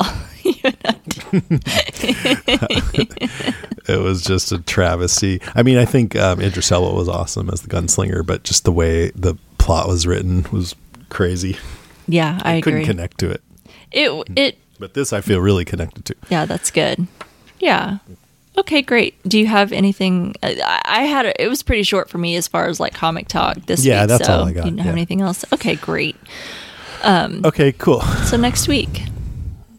It was just a travesty. I mean, I think um, Idris Elba was awesome as the gunslinger, but just the way the plot was written was crazy. Yeah, I, I couldn't agree. connect to it. It it. But this I feel really connected to. Yeah, that's good. Yeah. Okay, great. Do you have anything? I, I had a, it was pretty short for me as far as like comic talk this yeah, week. Yeah, that's so all I got. You don't yeah. have anything else? Okay, great. Um, okay, cool. So next week.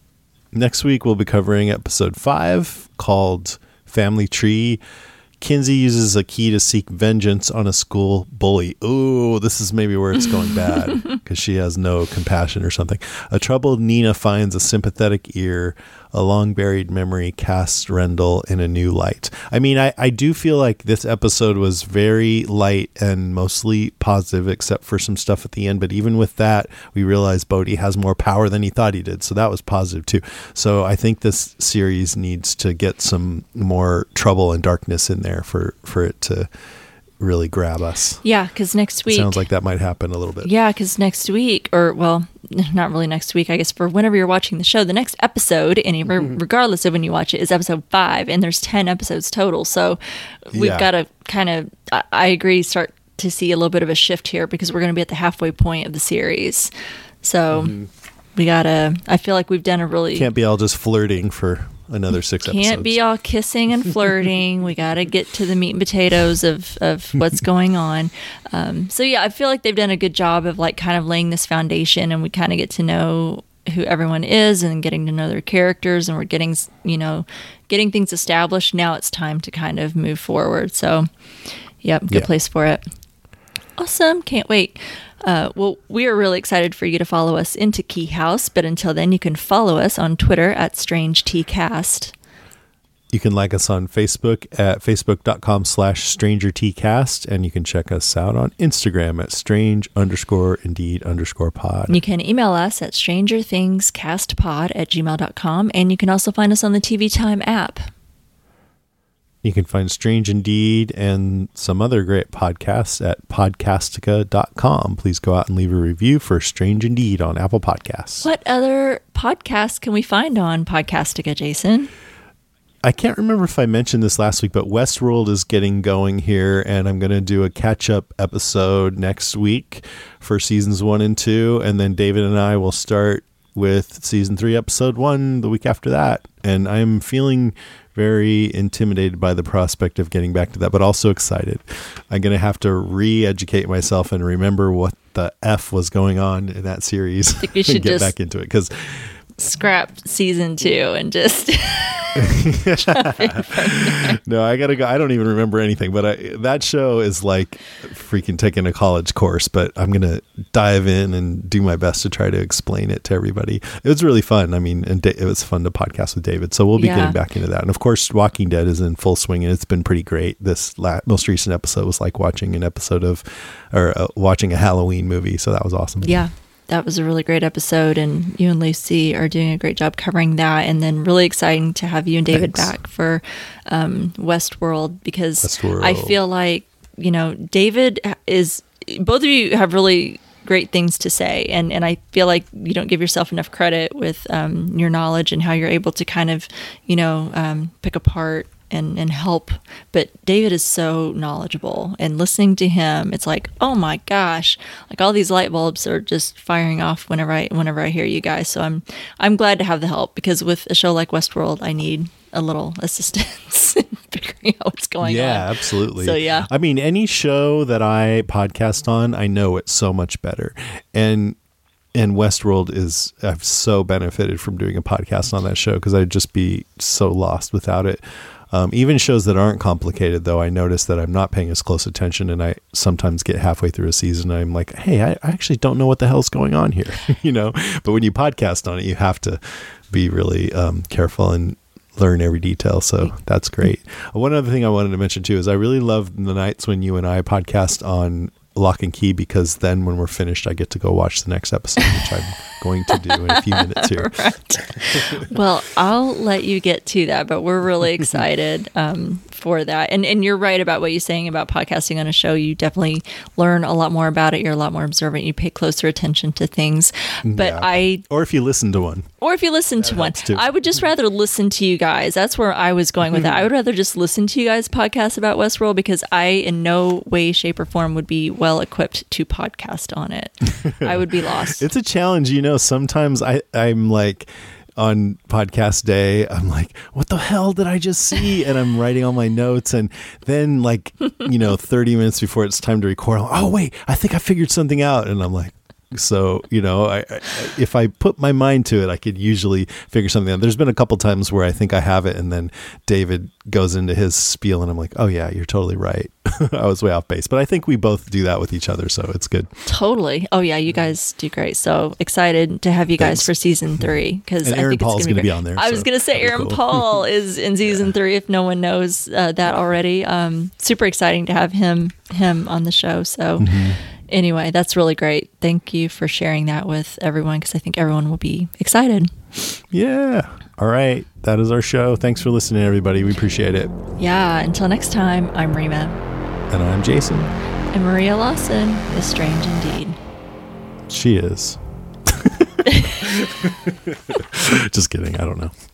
next week we'll be covering episode five called Family Tree. Kinsey uses a key to seek vengeance on a school bully. Ooh, this is maybe where it's going bad because she has no compassion or something. A troubled Nina finds a sympathetic ear. A long buried memory casts Rendell in a new light. I mean, I, I do feel like this episode was very light and mostly positive, except for some stuff at the end. But even with that, we realized Bodhi has more power than he thought he did. So that was positive too. So I think this series needs to get some more trouble and darkness in there for, for it to really grab us. Yeah, because next week... It sounds like that might happen a little bit. Yeah, because next week, or well, not really next week, I guess for whenever you're watching the show, the next episode, and mm-hmm. regardless of when you watch it, is episode five, and there's ten episodes total. So we've yeah. got to kind of, I, I agree, start to see a little bit of a shift here because we're going to be at the halfway point of the series. So mm-hmm. we got to, I feel like we've done a really... Can't be all just flirting for another six Can't episodes. Can't be all kissing and flirting. We got to get to the meat and potatoes of, of what's going on. Um, so yeah, I feel like they've done a good job of like kind of laying this foundation, and we kind of get to know who everyone is and getting to know their characters, and we're getting, you know, getting things established. Now it's time to kind of move forward. So yep, good yeah. place for it. Awesome. Can't wait. Uh, well, we are really excited for you to follow us into Key House, but until then, you can follow us on Twitter at Strange T Cast. You can like us on Facebook at facebook.com slash Stranger T Cast, and you can check us out on Instagram at strange underscore indeed underscore pod. You can email us at strangerthingscastpod at gmail dot com, and you can also find us on the T V Time app. You can find Strange Indeed and some other great podcasts at podcastica dot com. Please go out and leave a review for Strange Indeed on Apple Podcasts. What other podcasts can we find on Podcastica, Jason? I can't remember if I mentioned this last week, but Westworld is getting going here, and I'm going to do a catch-up episode next week for seasons one and two, and then David and I will start with season three, episode one, the week after that. And I'm feeling very intimidated by the prospect of getting back to that, but also excited. I'm going to have to re-educate myself and remember what the F was going on in that series. I think we should and get just back into it, because scrap season two and just no, I gotta go. I don't even remember anything, but I, that show is like freaking taking a college course, but I'm gonna dive in and do my best to try to explain it to everybody. It was really fun. I mean, and it was fun to podcast with David, so we'll be yeah. getting back into that. And of course, Walking Dead is in full swing, and it's been pretty great. This la- most recent episode was like watching an episode of or uh, watching a Halloween movie, so that was awesome. Yeah, that was a really great episode, and you and Lucy are doing a great job covering that. And then really exciting to have you and David Thanks. back for um, Westworld, because Westworld. I feel like, you know, David is, both of you have really great things to say, and, and I feel like you don't give yourself enough credit with um, your knowledge and how you're able to kind of, you know, um, pick apart and and help. But David is so knowledgeable, and listening to him, it's like, oh my gosh, like all these light bulbs are just firing off whenever I whenever I hear you guys. So I'm I'm glad to have the help, because with a show like Westworld, I need a little assistance in figuring out what's going yeah, on. Yeah, absolutely. So yeah, I mean, any show that I podcast on, I know it's so much better. And And Westworld is, I've so benefited from doing a podcast on that show, because I'd just be so lost without it. Um, even shows that aren't complicated, though, I notice that I'm not paying as close attention, and I sometimes get halfway through a season and I'm like, hey, I, I actually don't know what the hell's going on here, you know? But when you podcast on it, you have to be really um, careful and learn every detail. So that's great. One other thing I wanted to mention too is I really love the nights when you and I podcast on Lock and Key, because then when we're finished, I get to go watch the next episode, which I'm going to do in a few minutes here. Right. Well, I'll let you get to that, but we're really excited um, for that. And and you're right about what you're saying about podcasting on a show. You definitely learn a lot more about it. You're a lot more observant. You pay closer attention to things. But yeah. I, or if you listen to one, or if you listen to one, too. I would just rather listen to you guys. That's where I was going with that. I would rather just listen to you guys podcast about Westworld, because I, in no way, shape, or form, would be well equipped to podcast on it. I would be lost. It's a challenge, you know. Sometimes I, I'm like, on podcast day, I'm like, what the hell did I just see? And I'm writing all my notes, and then like, you know, thirty minutes before it's time to record, I'm like, oh wait, I think I figured something out, and I'm like, So, you know, I, I, if I put my mind to it, I could usually figure something out. There's been a couple times where I think I have it, and then David goes into his spiel, and I'm like, oh, yeah, you're totally right. I was way off base. But I think we both do that with each other, so it's good. Totally. Oh, yeah, you guys do great. So excited to have you guys Thanks. for season three. Because Aaron I think Paul's going to be on there. I so was going to say Aaron cool. Paul is in season yeah. three, if no one knows uh, that already. Um, super exciting to have him him on the show. So mm-hmm. anyway, that's really great. Thank you for sharing that with everyone, because I think everyone will be excited. Yeah. All right. That is our show. Thanks for listening, everybody. We appreciate it. Yeah. Until next time, I'm Rima. And I'm Jason. And Maria Lawson is strange indeed. She is. Just kidding. I don't know.